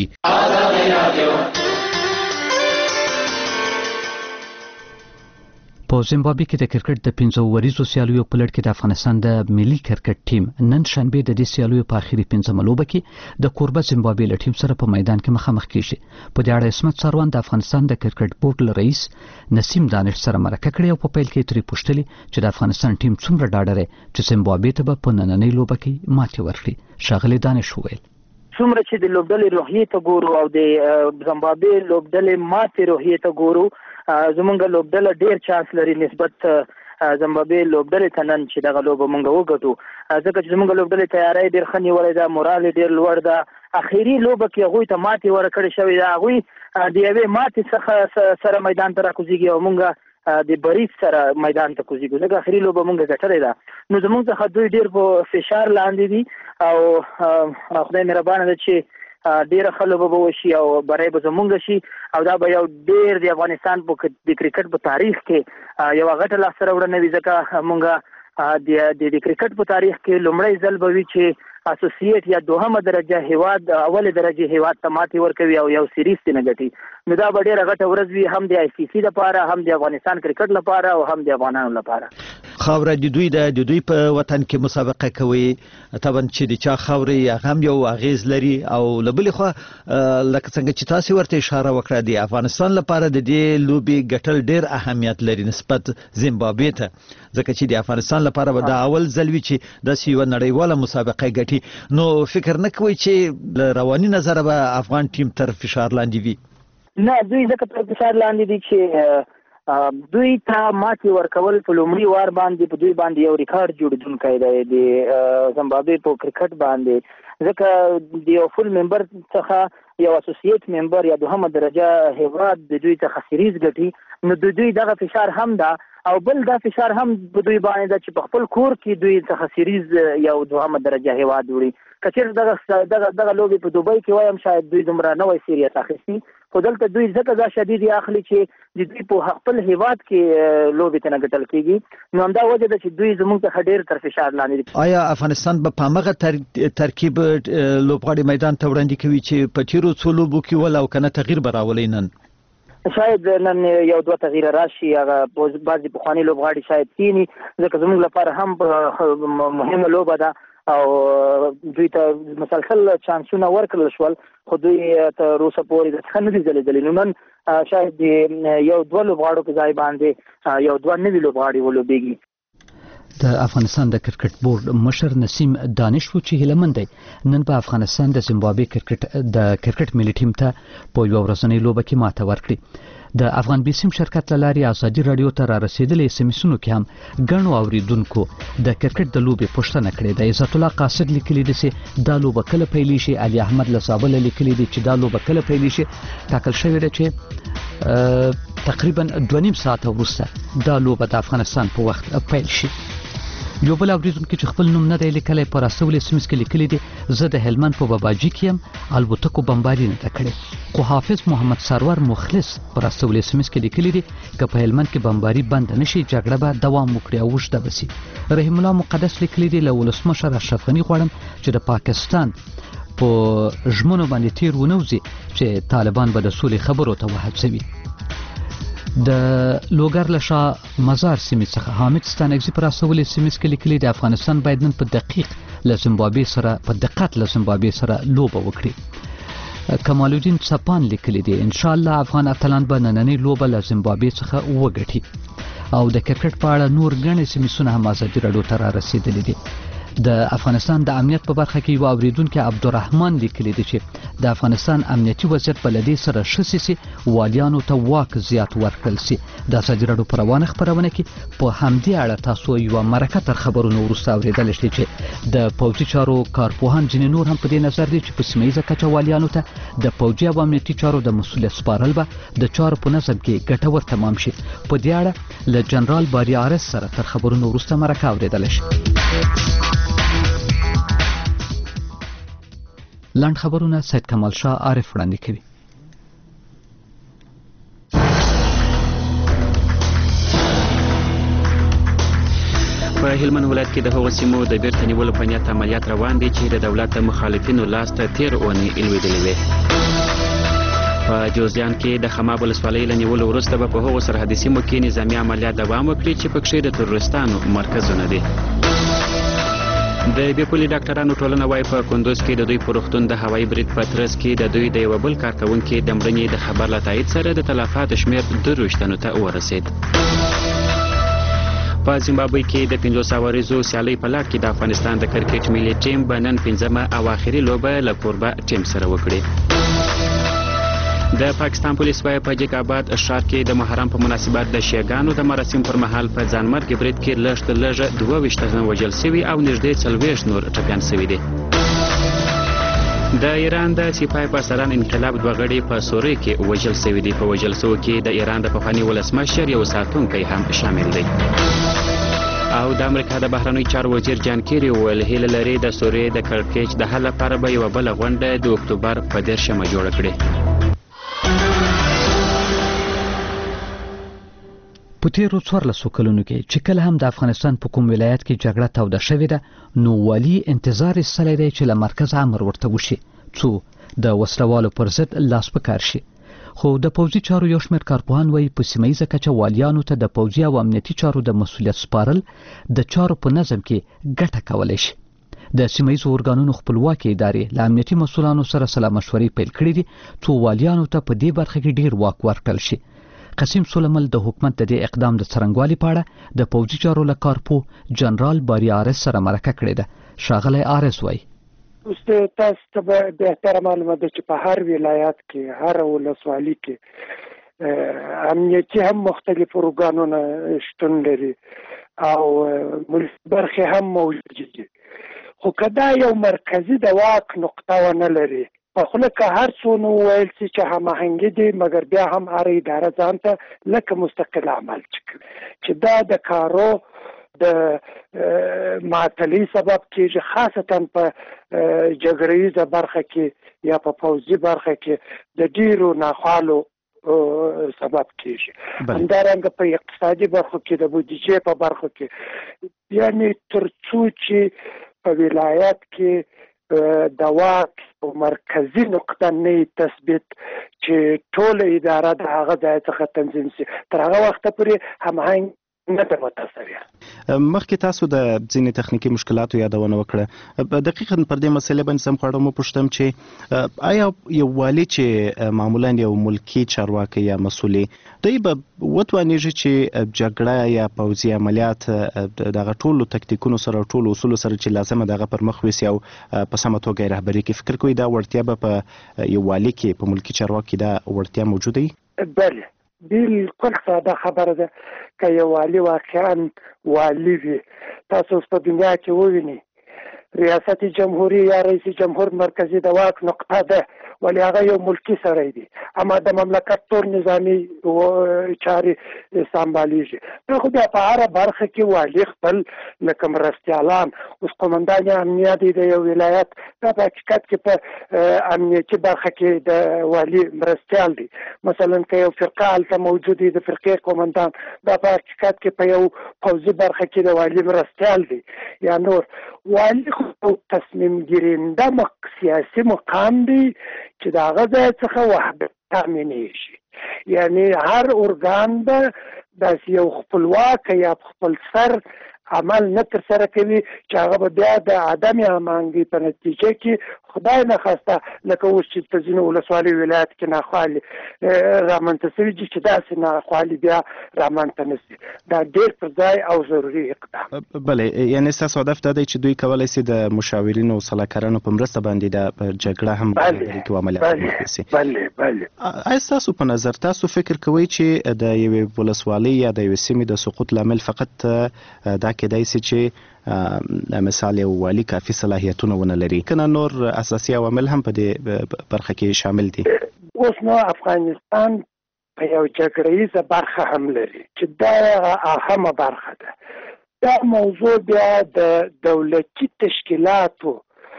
په زیمبابوې کې د کرکټ د پنځه وریزو سیالیو په لړ کې د افغانستان د ملي کرکټ ټیم نن شنبه د دې سیالیو په اخري پنځمه لوبه کې د کوربه زیمبابوې له ټیم سره په میدان کې مخامخ کیږي. په دې اړه عصمت سروان د افغانستان د کرکټ بورډ له رئیس نسیم دانش سره مرکه کړې او په پیل کې ترې پوښتلې چې د افغانستان ټیم څومره ډاډه دی چې زیمبابوې ته به په نننۍ لوبه کې ماتې ورکړي. ښاغلی دانش وویل څومره چې د لوبډلې روحیې ته ګورو او د زیمبابوې لوبډلې ماتې روحیې ته ګورو زمونږ لوبډله ډیر چانس لري نسبت زیمبابوې لوبډلې ته نن چې دغه لوبه مونږ وګټو ځکه چې زمونږ لوبډلې تیاری ډیر ښه نیولی ده مورال ډیر لوړ ده. اخري لوبه کې هغوی ته ماتې ورکړې شوې ده هغوی د یوې ماتې څخه سره میدان ته راکوزېږي او مونږ د بریز سره میدان ته کوزېږو ځکه اخري لوبه مونږ ګټلې ده. نو زمونږ څخه دوی ډیر په فشار لاندې دي او خدای مهربانه ده چې ډیره ښه لوبه به وشي او بری به زمونږ شي او دا به یو ډیر د افغانستان په د کرکټ په تاریخ کې یوه غټه لاسته راوړنه وي ځکه مونږ د کرکټ په تاریخ کې لومړی ځل به وي چې اسوسییټ یا دوهمه درجه هیواد اول درجه هیواد ته ماتې ورکوي او یو سیریز ترې نه ګټي. نو دا به ډیره غټه ورځ وي هم د آی سی سی لپاره هم د افغانستان کرکټ لپاره او هم د افغانانو لپاره. خاوره د دوی د دوی په وطن کې مسابقه کوي طبعا چې د چا خاورې هغه هم یو اغیز لري او له بلې خوا لکه څنګه چې تاسو ورته اشاره وکړه د افغانستان لپاره د دې لوبې ګټل ډیر اهمیت لري نسبت زیمبابوې ته ځکه چې د افغانستان لپاره به دا اول ځل وي چې داسې یوه نړیواله مسابقه ګټي. نو فکر نه کوئ چې له رواني نظره به افغان ټیم تر فشار لاندې وي؟ نه دوی ځکه تر فشار لاندې دي چې دوی ته ماتې ورکول په لومړي وار باندې په دوی باندې یو ریکارډ جوړېدونکی دی د زیمبابوې په کرکټ باندې ځکه د یو فل ممبر څخه یو اسوسییټ ممبر یا دوهمه درجه هیواد د دوی څخه سیریز ګټي نو د دوی دغه فشار هم ده او بل دا فشار هم په دوی باندې ده چې په خپل کور کې دوی څخه سیریز یو دوهمه درجه هیواد وړي. که چېرته دغه دغه دغه لوبې په دوبۍ کې وایم شاید دوی دومره نه وای سیریس اخیستي خو دلته دوی ځکه دا شدید اخلي چې د دوی په خپل هیواد کې لوبې ته نه ګټل کېږي نو همدا وجه ده چې دوی زموږ څخه ډېر تر فشار لاندې دي. آیا افغانستان به په همغه ترکیب لوبغاړي میدان ته وړاندې کوي چې په تېرو څو لوبو کې ول او که نه تغییر به راولي؟ نن شاید نن یو دوه تغییره راشي هغه بعضې پخواني لوبغاړي شاید کینی ځکه زموږ لپاره هم مهمه لوبه ده او دوی ته مسلسل چانسونه ورکړل شول خو دوی تر اوسه پورې څه نه دي ځلېدلي. نو نن شاید یو دوه لوبغاړو په ځای باندې یو دوه نوي لوبغاړي ولوبېږي. د افغانستان د کرکټ بورډ مشر نسیم دانش و چې هیلهمند دی نن په افغانستان د زیمبابوې کرکټ د کرکټ ملي ټیم ته په یوه ورځنۍ لوبه کې ماته ورکړي. د افغان بیسیم شرکت له لارې ازادي راډیو ته را رسېدلې اس ام اسونو کې هم ګڼو اوریدونکو د کرکټ د لوبې پوښتنه کړې ده. عزت الله قاصد لیکلي دي چې دا لوبه کله پیلېږي. علي احمد له زابله لیکلي دي چې دا لوبه کله پیلېږي. ټاکل شوې ده چې تقریبا دوه نیم ساعته وروسته دا لوبه د افغانستان په وخت پیل شي. یو بل اوریدونکي چې خپل نوم نه دی لیکلی په راسته ول سیمز کې لیکلی دی زه د هلمند په باباجي کې یم الوتکو بمباري نه ده کړې. خو حافظ محمد سرور مخلص په راسته ول سیمز کې لیکلی دی که په هلمند کې بمباري بند نشي جګړه به دوام وکړي او اوږده به سي. رحیم الله مقدس لیکلی دی له ولسمشر اشرف غني غواړم چې د پاکستان په ژمنو باندې تیر ونوځي چې طالبان به د سولې خبرو ته وهڅوي. د لوګر له شاه مزار سیمې څخه حامد ستانکزي پر راسولې سیمې کې لیکلي د افغانستان باید نن په دقیق له زیمبابوې سره په دقت له زیمبابوې سره لوبه وکړي. کمال الدین صپان لیکلي دي ان شاء الله افغان اتلان به نننۍ لوبه له زیمبابوې څخه وګټي. او د کرکټ په اړه نور ګڼې سیمې هم ازادي راډیو ته را رسېدلي دي. د افغانستان د امنیت په برخه کې یو اوریدونکي عبدالرحمن لیکلی دی چې د افغانستان امنیتي وضعیت په لدې سره ښه سي والیانو ته واک زیات ورکړل سي. د ازادي راډیو په روانه خپرونه کې په همدې اړه تاسو یو مرکه تر خبرونو وروسته اوریدلی شئ چې د پوځي چارو کارپوهان ځینې نور هم په دې نظر دي چې په سیمه ییزه کچه والیانو ته د پوځي او امنیتي چارو د مسؤلیت سپارل به د چارو په نظم کې ګټور تمام شي. په دې اړه له جنرال باری عارض سره تر خبرونو وروسته مرکه اوریدلی شئ. لنډ خبرونه سید کمال شاه عارف وړاندې کوي. په هلمند ولایت کې د هغو سیمو د بیرته نیولو په نیت عملیات روان دي چې د دولت د مخالفینو لاس ته تیر اونۍ لوېدلې وې. په جوزجان کې د خماب ولسوالۍ له نیولو وروسته به په هغو سرحدي سیمو کې نظامي عملیات دوام وکړي چې پکښې د تروریستانو مرکزونه دي. د بیپولي ډاکټرانو ټولنه وایي په کندوز کې د دوی په روغتون د هوایي برید په ترڅ کې د دوی د یوه بل کارکوونکي د مړینې د خبر له تایید سره د تلفاتو شمېر درویشت تنو ته ورسېد. په زیمبابوې کې د پنځوس اوریزو سیالۍ په لړ کې د افغانستان د کرکټ ملي ټیم به نن پنځمه او آخري لوبه له کوربه ټیم سره وکړي. د پاکستان پولیس وايي په جګ آباد ښار کې د محرم په مناسبت د شیعګانو د مراسم پر مهال په ځانمرګ برید کې لږ تر لږه دوه ویشت تنه وژل سوي او نږدې څلوېښت نور ټپیان سوي دي. د ایران د سپاه پاسداران انقلاب دوه غړي په سوریه کې وژل سوي دي. په وژل سوو کې د ایران د پخواني ولسمشر یو ساتونکی هم شامل دی. او د امریکا د بهرنیو چارو وزیر جان کیری وویل هیله لري د سوریې د کړکېچ د حل لپاره به یوه بله غونډه د اکتوبر په دېرشمه جوړه کړي. په تیرو څوارلسو کلونو کې چې کله هم د افغانستان په کوم ولایت کې جګړه توده شوې ده نو والي انتظار ایستلی دی چې له مرکز امر ورته وشي څو د وسلوالو پر ضد لاس په کار شي. خو د پوځي چارو یو شمېر کارپوهان وایي په سیمه ییزه کچه والیانو ته د پوځي او امنیتي چارو د مسؤلیت سپارل د چارو په نظم کې ګټه کولی شي. د سیمه ییزو ارګانونو خپلواکې ادارې له امنیتي مسؤلانو سره سلا مشورې پیل کړي دي څو والیانو ته په دې برخه کې ډیر واک ورکړل شي. قسیم سلیمل د حکومت د دې اقدام د څرنګوالي په اړه د پوځي چارو له کارپو جنرال باری عارض سره مرکه کړې ده. ښاغلی عارض وایي اوس تاسو ته بهتره معلومه ده چې په هر ولایت کې هر ولسوالي کې امنیتي هم مختلف ارګانونه شتون لري او برخې هم موجودې دي. خو که دا یو مرکزي د واک نقطه ونه لري په خوله که هر څو نو ویل سي چې هماهنګي دي مګر بیا هم هر اداره ځان ته لکه مستقل عمل کوي چې دا د کارو د معطلۍ سبب کېږي خاصتا په جګړیزه برخه کې یا په پوځي برخه کې د ډیرو ناخوالو سبب کېږي. همدارنګه په اقتصادي برخو کې د بودیجې په برخو کې یعنی تر څو چې په ولایت کې د واک او مرکزي نقطه نه تثبیت چې ټول اداره د هغه ځای څخه تنظیم شي تر هغه وخت پورې هماهنګ نه ده متصوره. مخکې تاسو د ځینې تخنیکی مشکلاتو یادونه وکړه. دقیقاً پر دې مسلې باندې سم خواړه مو پوښتم چې آیا یو والی چې معمولا یو ملکی چارواکي یا مسؤلی دوی به وتوانیږي چې جګړه یا پوځي عملیات دغه ټولو تکتیکونو سره ټولو اصولو سره چې لازمه دغه پر مخ ویسي او په سمه توګه رهبري کوي. فکر کوئ دا وړتیا به په یو والی کې په ملکی چارواکي دا وړتیا موجوده وي؟ بله بالکل ساده خبره ده که یو والی واقعا والی وي. تاسو په دنیا کې ووینئ ریاست جمهوری یا رئیس جمهور مرکزی د واک نقطه ده ولی هغه یو ملکی سړی دی اما د مملکت ټول نظامی چارې سمبالیږي نو خو بیا په هره برخه کې والي خپل لکه مرستیالان اوس قومندان امنیت د یو ولایت دا په حقیقت کې په امنیتي برخه کې د والي مرستیال دی مثلا که یو فرقه هلته موجود دی د فرقې قومندان دا په حقیقت کې په یو پوځي برخه کې د والي مرستیال دی یا نور والي خو تصمیم ګیرنده سیاسي مقام دی چې د هغه ځای څخه وحدت تامینېږي یعنی هر ارګان به داسې یو خپلواک یا خپل سر عمل نه ترسره کوي چې هغه به بیا د عدم امانګي په نتیجه کې خدای نه خواسته لکه اوس چې په ځینو ولسوالي ولایت کې ناخوالي رامنځته شوي دي چې داسې ناخوالي بیا رامنځته نه شي دا ډېر پر ځای او ضروري اقدام بلې یعنې ستاسو هدف دا دی چې دوی کولی شي د مشاورینو او سلاکارانو په مرسته باندې د جګړه هم په عملیات وکړي بلې بلې آیا ستاسو په نظر تاسو فکر کوئ چې د یوې ولسوالۍ یا د یوې سیمې د سقوط لامل فقط دا کېدای شي چې مثال یو والي کافي صلاحیتونه ونه لري کنه نور اساسي عوامل هم په دې برخه کې شامل دي اوس نو افغانستان په یو جګړیزه برخه هم لري چې دا اهمه برخه ده دا موضوع بیا د دولتي تشکیلاتو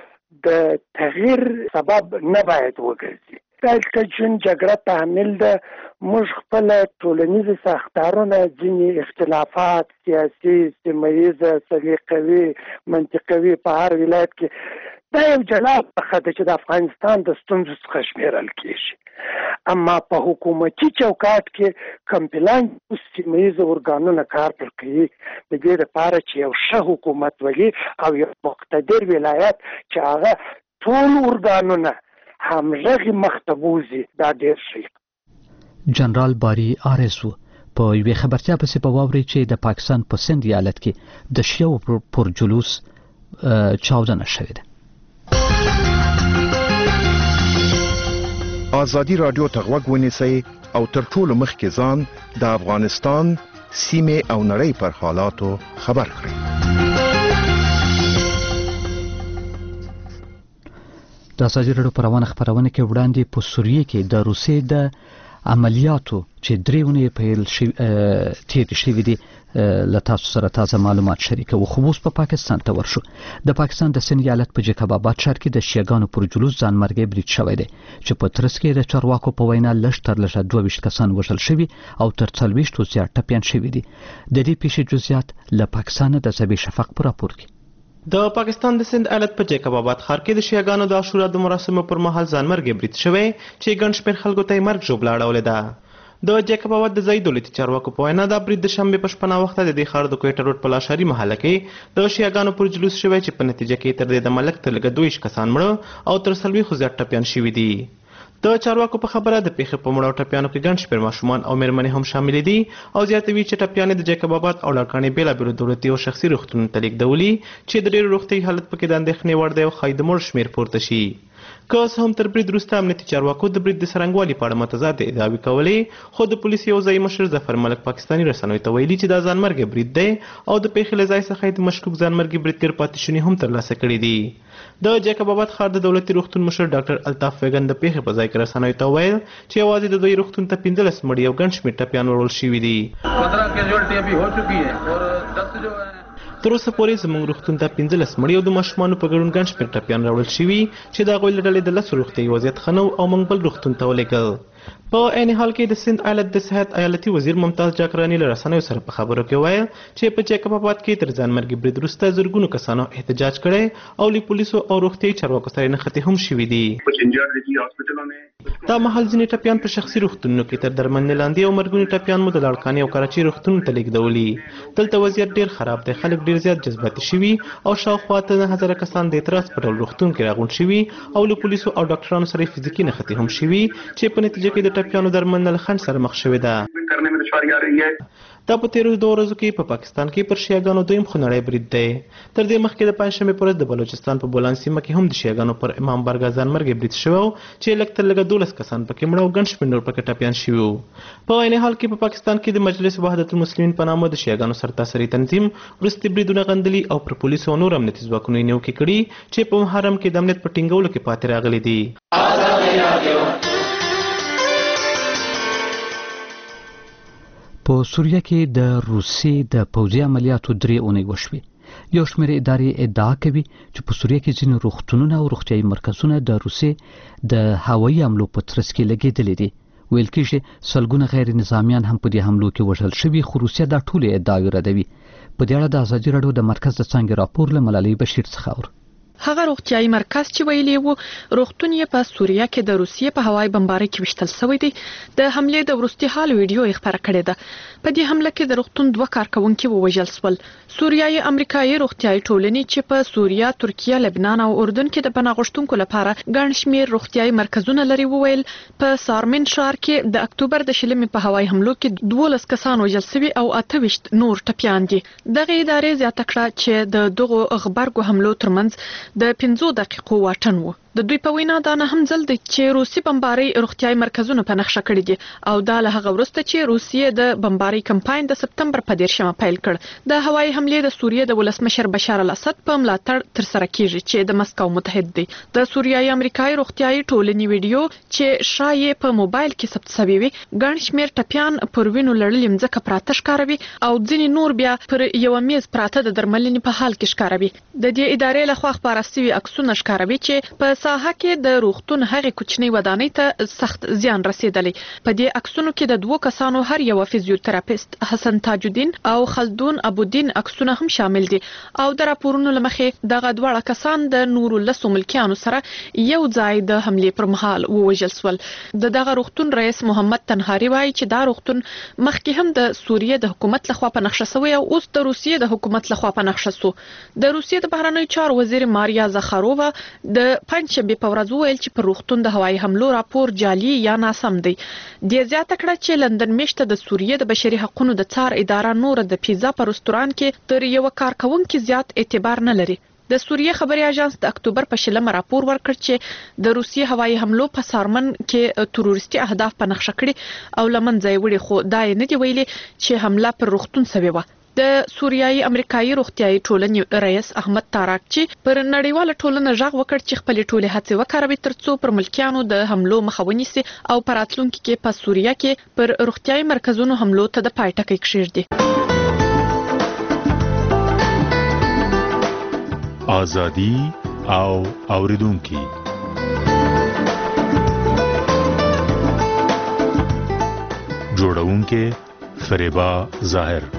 د تغییر سبب نه باید وګرځي دلته جون جګړه تحمیل ده موږ خپل ټولنیز ساختارونه ځینې اختلافات سیاسي سیمهیزه سلیقوي منطقوي په هر ولایت کې دا یو جلا برخه ده چې د افغانستان د ستونزو څخه شمیرل کېږي اما په حکومتي چوکاټ کې کوم پلان سیمهیزه ارګانونه کار پر کوي د دې لپاره چې یو ښه حکومت ولي او یو مقتدر ولایت چې هغه ټول ارګانونه همغږي مخته بوځي دا ډېر ښه جنرال باری آرزو په یوې خبرتیا پسې په واوري چې د پاکستان په سند ایالت کې د شیعو پر جلوس چاودنه شوې ده. آزادي رادیو ته غوږ ونیسئ او تر ټولو مخکې ځان د افغانستان سیمې او نړۍ پر حالاتو خبر کړئ. د ازادي راډیو په روانه خپرونه کې وړاندې په سوریه کې د روسیې د عملیاتو چې درې ونې پیل شوي تېرې شوي دي له تاسو سره تازه معلومات شریکوو. خو اوس په پاکستان ته ورشو. د پاکستان د سند ایالت په جیکب آباد ښار کې د شیعاګانو پر جلوس ځانمرګی برید شوی دی چې په ترڅ کې د چارواکو په وینا لږ تر لږه دوه ویشت کسان وژل شوي او تر څلوېښتو زیات ټپیان شوي دي. د دې پیښې جزئیات له پاکستانه د زبې شفق په راپور کې. د پاکستان د سند ایالت په جیکب آباد ښار کې د شیعاګانو د عاشورا د مراسمو پر مهال ځانمرګی برید شوی چې ګڼ شمېر خلکو ته یې مرګ ژوبله اړولې ده. د جیکب آباد د ځایي دولتي چارواکو په وینا دا برید د شنبې په شپه ناوخته د دې ښار د کویټه روډ په لاشاري محله کې د شیعاګانو پر جلوس شوی چې په نتیجه کې تر دې د ملک تر لږه دوه ویشت کسان مړه او تر څلوېښتو زیات ټپیان شوي دي. د چارواکو په خبره د پیښې په مړو ټپیانو کې ګڼ شمېر ماشومان او مېرمنې هم شاملې دي او زیاتوي چې ټپیانې د جیکب آباد او لړکانې بېلابېلو دولتي او شخصي روغتونونو ته لیږدولي چې د ډېرو روغتیایي حالت پکې د اندېښنې وړ دی او ښایي د مړو شمېر پورته شي. که اوس هم تر برید وروسته امنیتي چارواکو د برید د څرنګوالي په اړه متضاد ادعاوې کولې خو د پولیسو یو ځایي مشر ظفر ملک پاکستاني رسنیو ته ویلي چې دا ځانمرګی برید دی او د پیښې له ځای څخه یې د مشکوک ځانمرګي بریدګر پاتې شونې هم ترلاسه کړي دي. د جیکب آباد ښار د دولتي روغتون مشر ډاکټر الطاف ویګن د پیښې په ځای کې رسنیو ته وویل چې یوازې د دوی روغتون ته پنځلس مړي او ګڼ شمېر ټپیان وړل شوي دي. تر اوسه پورې زموږ روغتون ته پنځلس مړي او د ماشومانو په ګډون ګڼ شمېر ټپیان راوړل شوي چې د هغوی له ډلې د لسو روغتیایي وضعیت ښه نه و او موږ بل روغتون ته ولېږل. په عین حال کې د سند ایالت د صحت ایالتي وزیر ممتاز جاکراني له رسنیو سره په خبرو کې ویل چې په جیکب آباد کې تر ځانمرګي برید وروسته زرګونو کسانو احتجاج کړی او له پولیسو او روغتیایي چارواکو سره نښتې هم شوي دي. دا مهال ځینې ټپیان په شخصي روغتونونو کې تر درملنې لاندې او مرګوني ټپیان مو د لاړکانې او کراچۍ روغتونونو ته لیږدولي. دلته وضعیت ډېر خراب دی، خلک ډېر زیات جذباتي شوي او شاوخوا ته نه هزاره کسان د اعتراض په ډول روغتون کې راغونډ شوي او له پولیسو او ډاکټرانو سره فزیکي نښتې هم شوي چې په نتیجه کې د ټپیانو درملنه له خنډ سره مخ شوې ده. دا په تیرو دوه ورځو کې په پاکستان کې پر شیعاګانو دویم خونړی برید دی. تر دې مخکې د پنجشنبې په ورځ د بلوچستان په بولان سیمه کې هم د شیعاګانو پر امام بارګاه ځانمرګي برید شوی و چې لږ تر لږه دولس کسان پکې مړه او ګڼ شمېر نور پکې ټپیان شوي وو. په عین حال کې په پاکستان کې د مجلس وحدت المسلمین په نامه د شیعاګانو سرتاسري تنظیم وروستي بریدونه غندلي او پر پولیسو او نور امنیتي ځواکونو یې نیوکې کړي چې په محرم کې د امنیت په ټینګولو کې پاتې راغلي دي. په سوریه کې د روسیې د پوځي عملیاتو درې اونۍ وشوې. یو شمېر ادارې ادعا کوي چې په سوریه کې ځینې روغتونونه او روغتیايي مرکزونه د روسیې د هوایي حملو په ترڅ کې لګېدلي دي. ویل کېږي سلګونه غیر نظامیان هم په دې حملو کې وژل شوي، خو روسیه دا ټولې ادعاوې ردوي. په دې اړه د ازادي راډیو د مرکز د څانګې راپور له ملالۍ بشیر څخه اورو. هغه روغتیايي مرکز چې ویلي وو روغتون یې په سوریه کې د روسیې په هوایي بمبارۍ کې وشتل شوی دی. د حملې د وروستي حال ویډیو یې خپره کړې ده. په دې حمله کې د روغتون دوه کارکونکي ووژل شول. سوریایي امریکایي روغتیايي ټولنې چې په سوریه، ترکیه، لبنان او اردن کې د پناه غوښتونکو لپاره ګڼ شمېر روغتیايي مرکزونه لري وویل په سارمن ښار کې د اکتوبر د شلمې په هوایي حملو کې دولس کسان وژل شوي او اته ویشت نور ټپیان دي. دغه ادارې زیاته کړه چې د دغو غبرګو حملو ترمنځ د پنځو دقیقو واټن وو. د دوی په وینا دا نه هم ځل دی چې روسي بمبارۍ روغتیايي مرکزونه په نښه کړي دي او دا له هغه وروسته چې روسیې د بمبارۍ کمپاین د سپتمبر په دیرشمه پیل کړ. د هوایي حملې د سوریې د ولسمشر بشار الاسد په ملاتړ ترسره کیږي چې د مسکو متحد دی. د سوریایي امریکایي روغتیايي ټولنې ویډیو چې شایې په موبایل کې ثبت شوی وي ګڼ شمېر ټپیان پر وینو لړلې مځکه پراته ښکاروي او ځینې نور بیا پر یو میز پراته د درملنې په حال کې ښکاروي. د دې ادارې لخوا خپاره شوي عکسونه ښکاروي چې په ساحه کې د روغتون هغې کوچنۍ ودانۍ ته سخت زیان رسیدلی. په دې عکسونو کې د دوو کسانو هر یو فزیوتراپیست حسن تاج الدین او خلدون ابودین عکسونه هم شامل دي او د راپورونو له مخې دغه دواړه کسان د نورو لسو ملکیانو سره یو ځای د حملې پر مهال ووژل شول. د دغه روغتون رئیس محمد تنهاري وایي چې دا روغتون مخکې هم د سوریې د حکومت لخوا په نښه شوی او اوس د روسیې د حکومت لخوا په نښه شو. د روسیې د بهرنیو چارو وزیر ماریا زخارووا د پنجشنبې په ورځ وویل چې پر روغتون د هوایي حملو راپور جعلي یا ناسم دی. دې زیاته کړه چې لندن میشته د سوریې د بشري حقوقو د څار اداره نور د پیزا په رستوران کې تر یو کارکونکي زیات اعتبار نه لري. د سوریې خبري اژانس د اکتوبر په شلمه راپور ورکړ چې د روسیې هوایي حملو په سارمن کې تروریستي اهداف په نښه کړي او لمنځه یې وړي، خو دا یې نه دی ویلي چې حمله پر روغتون شوې وه. د سوریایي امریکایي روغتیايي ټولنې رئیس احمد تاراکچي پر نړیواله ټولنه غږ وکړ چې خپلې ټولې هڅې وکاروي ترڅو پر ملکیانو د حملو مخه ونیسي او په راتلونکي کې په سوریه کې پر روغتیايي مرکزونو حملو ته د پای ټکی کېږدي. ازادي او اوریدونکي جوړونکي فریبا ظاهر.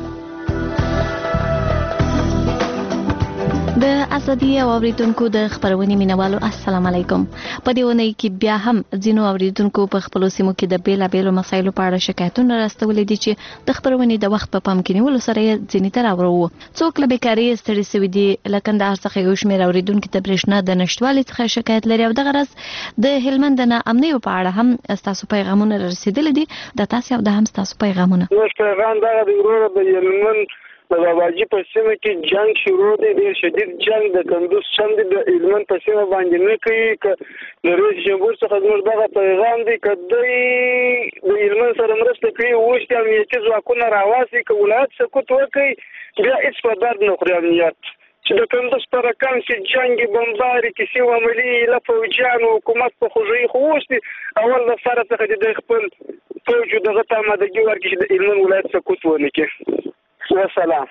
د ازادي او اوریدونکو د خبرونې مینوالو السلام علیکم. په دې ونې کې بیا هم ځینو اوریدونکو په خپل سیمو کې د بیلابېلو مسایلو په اړه شکایتونه راستولي دي چې د خبرونې د وخت په پام کې نیولو سره یې ځینې ته راوړو. څوک له بیکارۍ ستړي شوي دي، له کندهار څخه یو شمېر اوریدونکي د برېښنا د نشتوالي څخه شکایت لري او دغه راز د هلمند د ناامنیو په اړه هم ستاسو پیغامونه رسیدلي دي. د تاسو او د هم ستاسو پیغامونه نو پیغام دغه د ورور د هلمند د باباجي په سیمه کې جنگ شروع دی، ډېر شدید جنگ د کندوز چم دی د هلمند په سیمه باندې نه کوي. که د رئیس جمهور څخه زموږ دغه پیغام دی که دوی د هلمند سره مرسته کوي اوس د امنیتي ځواکونه راواسي، که ولایت سقوط وکړي بیا هېڅ په درد نه خوري امنیت. چې د کندوز په رقم کې جنګ بمباري کیسې و عملي له پوځیانو حکومت په خوږوي، خو اوس دی اول د سره څخه د خپل فوج دغه ته آمادګي ورکړي چې د هلمند ولایت سقوط ونه کړي. والسلام.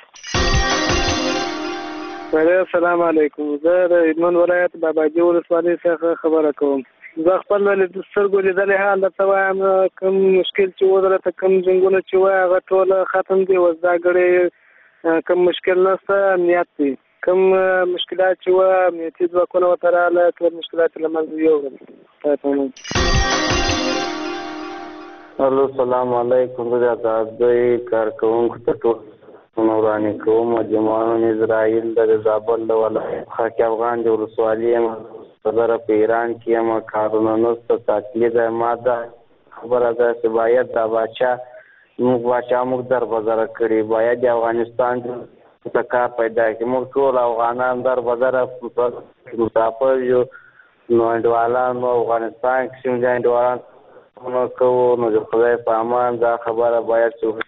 السلام علیکم. زه د هلمند ولایت باباجي ولسوالۍ څخه خبره کوم. زه خپل د سترګو لیدلې حال درته وایم، کوم مشکل چې و دلته کوم جنګونه چې وایي هغه ټوله ختم دي، اوس دا ګړی کوم مشکل نشته، امنیت دی. کوم مشکلات چې وایي امنیتي ځواکونه ورته راغله ټول مشکلات یې له منځه یوړل. الو السلام علیکم. زه د ازادۍ کارکوونکو ته ټول نوراني کوم. جمعون اسرائیل د زابل له ولایت خاک افغان د ولسوالۍ یم، صدر په ایران کې یم. کارونه نسته، تعطیلي ده. ما دا خبره ده چې باید دا باچا موږ باچا موږ در بازار کړي باید د افغانستان څخه کار پیدا کړي. موږ ټول افغانان در بازار مسافر یو نو انډوالان نو افغانستان کې څنګه انډوالان نو کوو نو د خدای په امان دا خبره باید څه.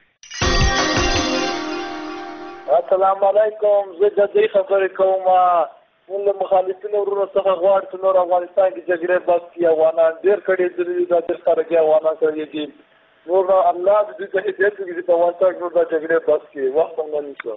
السلام علیکم. زه د دې خبرې کوم موږ له مخالفینو ورونو څخه غواړو چې نور افغانستان کې جګړې بس کړي. افغانان ډېر کړي دي دا ډېر خلک افغانان کړي دي نور الله دې ته هدایت وکړي په افغانستان کې دا جګړې بس کړي. وخت هم نه نشو.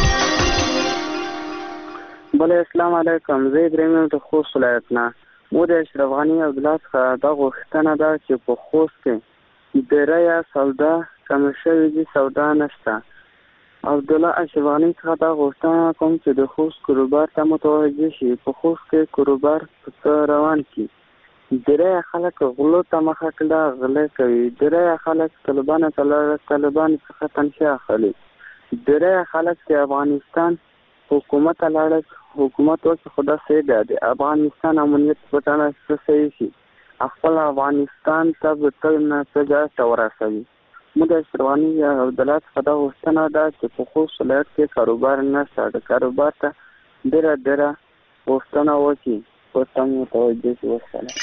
بله السلام علیکم. زه ابراهیم یم د خوست ولایت نه. مو د اشرف غني عبدالله څخه دا غوښتنه ده چې په خوست کې ډیره یا سودا کمه شوې دي سودا نشته. عبدالله اشرف غني څخه دا غوښتنه کوم چې د خوست کروبار ته متوجه شي. په خوست کې کروبار په روان کړي. ډیری خلک غلو ته مخه کړه غلې کوي. ډیری خلک طالبانو طالبان څخه تنخوا اخلي. ډیری خلک چې افغانستان حکومت لاړ حکومت وکړي خدا صحیح ده د افغانستان امنیت پټانه څه صحیح شي خپل افغانستان ته به تل نه څه ته ورسوي. موږ د اشرف غني عبدالله څخه دا غوښتنه ده چې په خوست ولایت کې کاروبار نشته. د کاروبار ته ډېره ډېره غوښتنه وکړي په سم متوجه شي. وسلام.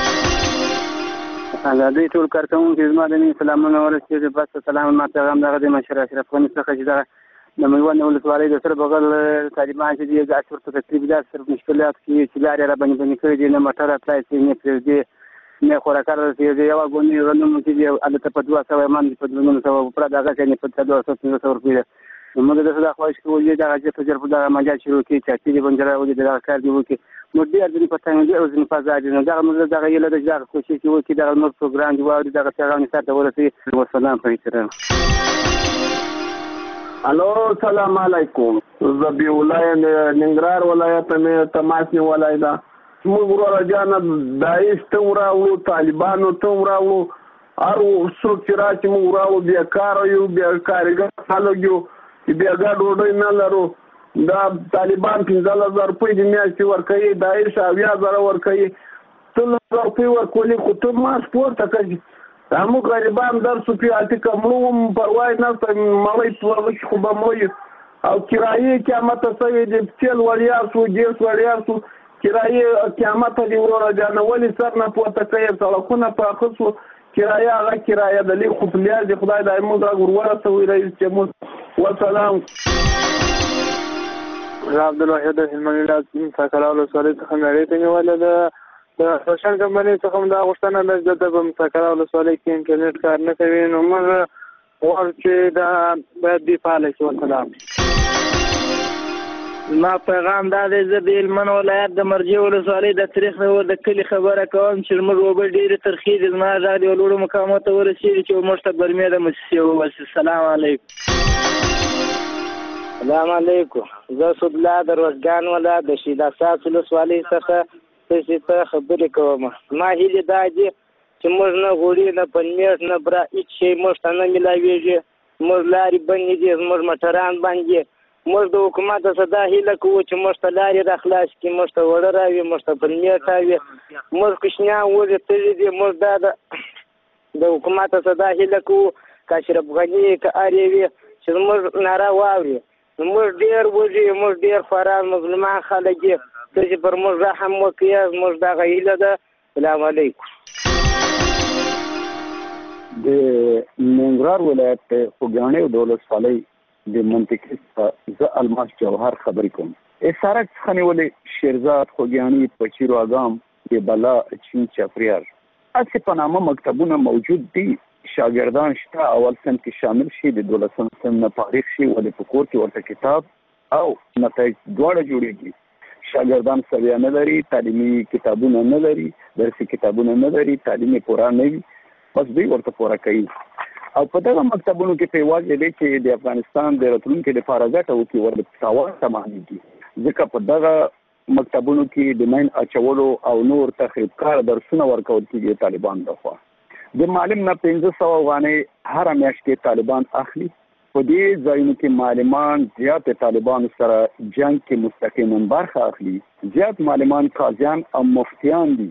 ازادي ټول کارکوونکي زما د مینې سلامونه ورسېږي. بس سلام ما پیغام دغه د مشر اشرف غني څخه چې دغه د میوند ولسوالۍ د سره بغل طالبان چې دي ګاز ورته تکلیف ده صرف مشکلات کې چې لارې را باندې باندې کړي دي نه موټر اپلای شي نه پرېږدي نه خوراکار رسېږي. یوه ګونې غنمو چې دي هلته په دوه سوه مان په دوه سوه پوره دغه شی نه په دوه سوه پنځه سوه روپۍ ده. موږ داسې دا خواهش کوو چې دغه چې په ژر په دغه مجال شروع کړي چې چې دې بندر راولي دغه کار دې وکړي. نو ډېر ځینې په څنګه دي او ځینې په ازادي نو دغه موږ دغه هیله ده چې دغه کوشش وکړي دغه نور پروګرام دې واوري دغه پیغام سره ته ورسوي. وسلام په احترام. الو سلام علیکم. زه بیولای ننګرهار ولایت مې تماس نیولای ده. موږ وروره جانه داعش ته وراوړو طالبانو ته وراوړو هر څوک چې راشي موږ وراوړو بېکاره یو بې کارګر خلک یو چې بېګا ډوډۍ نه لرو. دا طالبان پنځلس زره روپۍ د میاشتې ورکوي داعش اویا زره ورکوي سل زره روپۍ ورکولي خو ته ماس پورته کوي. موږ غریبان درسو په اتکه مړو هم پروايي نشته مړی پلورلکې خو به مړی او کرایې قیامت سوی د تیل وړیا سو ګیس وړیا سو کرایې قیامت دی وروره جانه ولې سر نه پورته کوي سړکونه پاخه سو کرایه هغه کرایه د لیک خو پلیاز د خدای د موږ را ورورسوي رئیس جمهور. وسلام. عبدالواحد هلمندي لازم ساکرا ولسوالۍ څخه نړۍ ته نیولې ده. د روشن کمپنۍ څخه هم دا غوښتنه ده چې د په مساکرا ولسوالۍ کې انټرنیټ کار نه کوي نو موږ غواړو چې دا باید دې فعاله شي. وسلام. ما پیغام دا دی زه د هلمند ولایت د مرجې ولسوالۍ د تاریخ د کلي خبره کوم چې موږ اوبه ډېرې ترخې دي. زما غږ یو لوړو مقامو ته ورسېږي چې موږ ته برمې د موسسې ووسي. السلام علیکم. السلام علیکم. زه سودلا د روزګان ولایت د شیدا ساس ولسوالۍ څخه څه ته خبرې کوم. ما هیله دا دي چې موږ نه غوړي نه پنیر نه برا هیڅ شی موږ ته نه ملاویږي. موږ لارې بندې دي موږ موټران باندې موږ د حکومت څخه دا هیله کوو چې موږ ته لارې را خلاص کړي موږ ته وړه راوي موږ ته پنیر راوي موږ کوچنیان ولې تللي دي. موږ دا د حکومت څخه دا هیله کوو که اشرف غني که هر یوې چې موږ ناره واوري. موږ ډېر وږي موږ ډېر خواران مظلومان خلک یو چې پر موږ رحم وکړي موږ دغه هیله ده. سلام علیکم. د ننګرهار ولایت خوږیاڼي د ولسوالۍ د منطقې څخه زه الماس جوهر خبرې کوم. سړک څخه نیولې شیرزاد خوږیاڼي پچیر اګام د بلا چین چاپریار هسې په نامه مکتبونه موجود دي. شاګردان شته اول صنف کې شامل شي د دولسم صنف نه فارغ شي ولې په کور کې ورته کتاب او نتایج دواړه جوړېږي. شاګردان سویا نه لري تعلیمي کتابونه نه لري درسي کتابونه نه لري تعلیمي پوره نه وي بس دوی ورته پوره کوي او په دغه مکتبونو کې په واجب دی چې د افغانستان د راتلونکي لپاره ګټه وکړي ورته تاوان تمامېږي ځکه په دغه مکتبونو کې د مین اچولو او نور تخریبکار درسونه ورکول کېږي طالبان لخوا. د معلم نه پنځه سوه افغانۍ هره میاشت کې طالبان اخلي. په دې ځایونو کې معلمان زیات طالبانو سره جنگ کې مستقیما برخه اخلي. زیات معلمان قاضیان او مفتیان دي.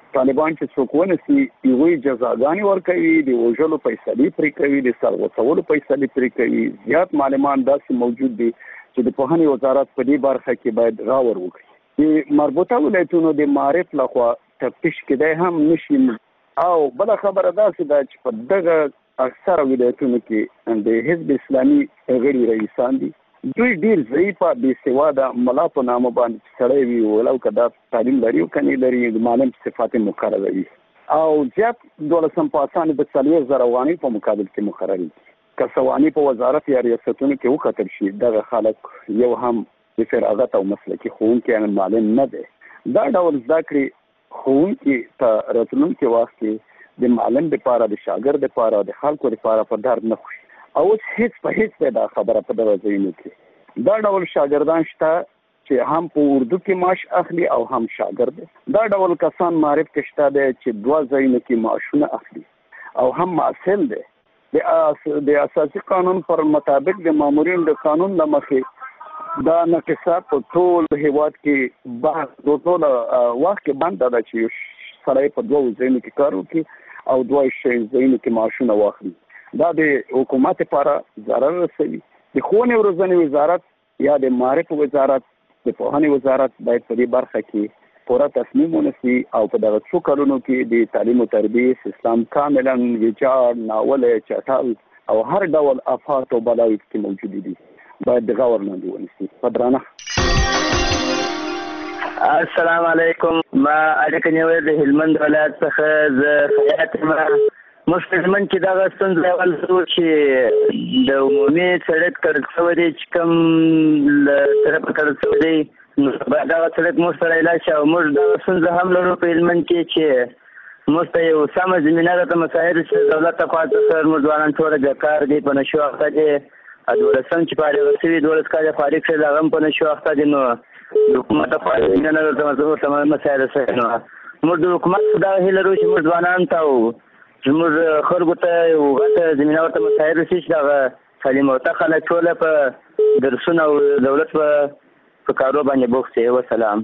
طالبان چې څوک ونسي یوې جزاګانې ورکوي، د وژلو فیصلې پرې کوي، د سر غوڅولو فیصلې پرې کوي. زیات معلمان داسې موجود دي چې د پوهنې وزارت په دې برخه کې باید غور وکړي. د مربوطه ولایتونو د معارف لخوا تفتیش کېدای هم نشي. او بله خبره داسې ده چې په دغه اکثره ولایتونو کې د حزب اسلامي غړي رئیسان دي، دوی ډیر ضعیفه بې سواده ملا په نامه باندې سړی وي، ولو که دا تعلیم لري او که نه لري، د معلم صفات مقرره وي او زیات دولسم پاسان د څلوېښت زره افغانۍ په مقابل کې مقرر دي. که سواني په وزارت یا ریاستونو کې وکتل شي، دغه خلک یو هم د فراغت او مسلکي ښوونکی معلم نه دی. دا ډول زده کړې ښوونکي په راتلونکي وخت کې د معلم دپاره، د شاګرد دپاره، د خلکو دپاره په درد نه خوشي. او اوس هیڅ په هیڅ دی دا خبره په دغه ځایونو کې. دا ډول شاګردان شته چې هم په اردو کې معاش اخلي او هم شاګرد دی. دا ډول کسان معرف کې شته دی چې دوه ځایونو کې معاشونه اخلي او هم محصل دی. د اساسي قانون پر مطابق د مامورین د قانون له مخې دا نقصات په ټول هیواد کې بحث د ټول وخت کې بنده ده چې سړی په دوه ځایونو کې کار وکړي او دوه ځایونو کې معاشونه واخلي. دا د حکومت لپاره ضرر رسوي. د ښوونې او روزنې وزارت یا د معارف وزارت، د پوهنې وزارت باید په دې برخه کې پوره تصمیم ونیسي او په دغه څو کلونو کې د تعلیم او تربیې سیستم کاملا ویجاړ، ناولی، چټل او هر ډول افات او بلاوې کې موجود دي، باید د غور لاندې ونیسي. په درنه السلام علیکم. ما اړیکه نیولې د هلمند ولایت څخه زه خیاط یم. موږ په هلمند کې دغه ستونزه اول لرو چې د عمومي سړک تړل شوی دی، چې کوم له طرفه تړل شوی دی، نو باید دغه سړک موږ سره علاج شي. او موږ دغه ستونزه هم لرو په هلمند کې چې موږ ته یو سمه زمینه ده د مسایلو چې دولت ته خوا څخه موږ ځوانان ټوله بیکار دي، په نشو اخته دي. دولسم چې فارغ شوي دولس کاله فارغ شوي د هغه هم په نشو اخته دي. نو د حکومت ته خوا زمینه نه ده ورته مسایلو سره. نو موږ د حکومت څخه دغه هیله لرو چې موږ ځوانانو ته زموږ خلکو ته یو غټه زمینه ورته مسایل رسي چې دغه تعلیم ورته خلک ټوله په درسونه او دولت په کارو باندې بوخت شي. وسلام.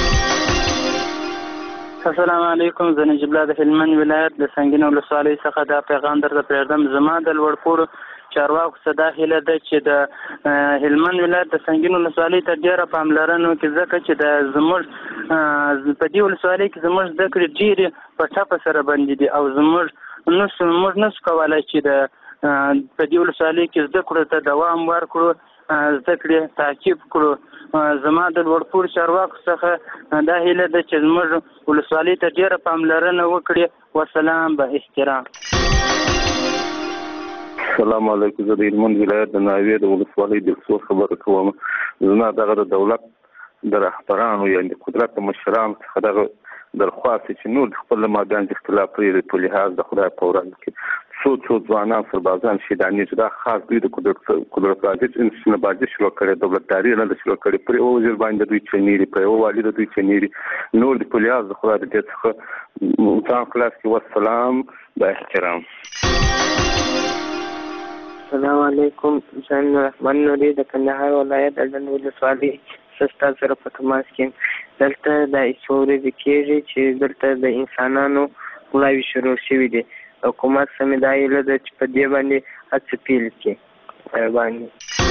السلام علیکم. زه نجیب الله د هلمند ولایت د سنګین ولسوالۍ څخه دا پیغام درته پرېږدم. زما د لوړپوړو چارواکو څخه دا هیله ده چې د هلمند ولایت د سنګین ولسوالۍ ته ډېره پاملرنه وکړي، ځکه چې د زموږ په دې ولسوالۍ کې زموږ زده کړې ډېرې په ټپه سره بندې دي او زموږ نسو موږ نسو کولی چې د په دې ولسوالۍ کې زده کړو ته دوام ورکړو، زده کړې تعقیب کړو. زما د لوړپوړو چارواکو څخه دا هیله ده چې زموږ ولسوالۍ ته ډېره پاملرنه وکړي. وسلام. به احترام. السلام علیکم. زه د هلمند ولایت د ناوې د ولسوالۍ د څو خبره کوم. زما دغه د دولت د رهبرانو یا د قدرت مشرانو څخه دغه درخواست چې نور خپل مابین اختلاف لري په لحاظ د خدای په وړاندې کې څو څو ځوانان سربازان شهیدانې چې دا خاص دوی د قدرت قدرت راځي چې نباجي شروع کړي، دولتداري نه شروع کړي، پر یو وزیر باندې دوی چنيري، پر یو والي دوی چنيري، نور د په لحاظ د خدای د دې څخه ځان خلاص کې. والسلام. با احترام. السلام علیکم. زه رحمان نوري د کندهار ولایت اډن ولسوالۍ سستا سره په تماس کې. دلته د څو ورځې کېږي چې دلته د انسانانو غلاوې شروع شوي دي. حکومت سمې دا هیله ده چې په دې باندې هڅې پیل کړي. مهرباني.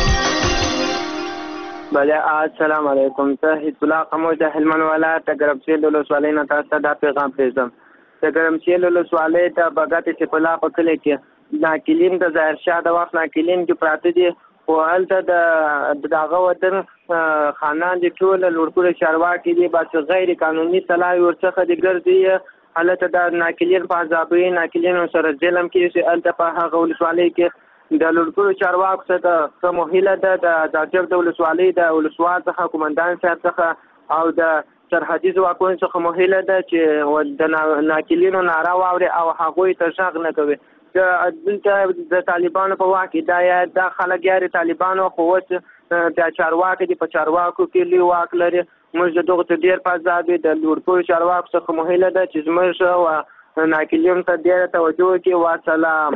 بله. السلام علیکم. زه حزب الله قموش د هلمند ولایت د ګرمسیل ولسوالۍ نه تاسو ته دا پیغام پرېږدم. د ګرمسیل ولسوالۍ ته بګت چې په لا په کلي کې ناکلین د ظاهرشاه د وخت ناکلین کې پراته دي، خو هلته د دغه وطن خانان دي ټول لوړپوړي چارواکي دي، بس غیر قانوني طلاوې ورڅخه دي ګرځي. هلته د ناکلین په عذابوي، ناکلینو سره ظلم کېږي چې هلته په هغه ولسوالۍ کې د لوړپوړو چارواکو څخه ښه موهیله ده د جګ د ولسوالۍ د ولسوال څخه قومندان صاحب څخه او د سرحدي ځواکونو څخه موهیله ده چې د ناکلینو ناره واوري او هغوی ته غږ نه کوي. دلته د طالبانو په واک کې دا دا خلک یاري طالبانو خو اوس د چارواکو دي، په چارواکو کې لوی واک لري. موږ د دغه ډېر په ځابې د لوړپوړو چارواکو څخه موهیله ده چې زموږ او ناکلینو ته ډېره توجه وکړي. وسلام.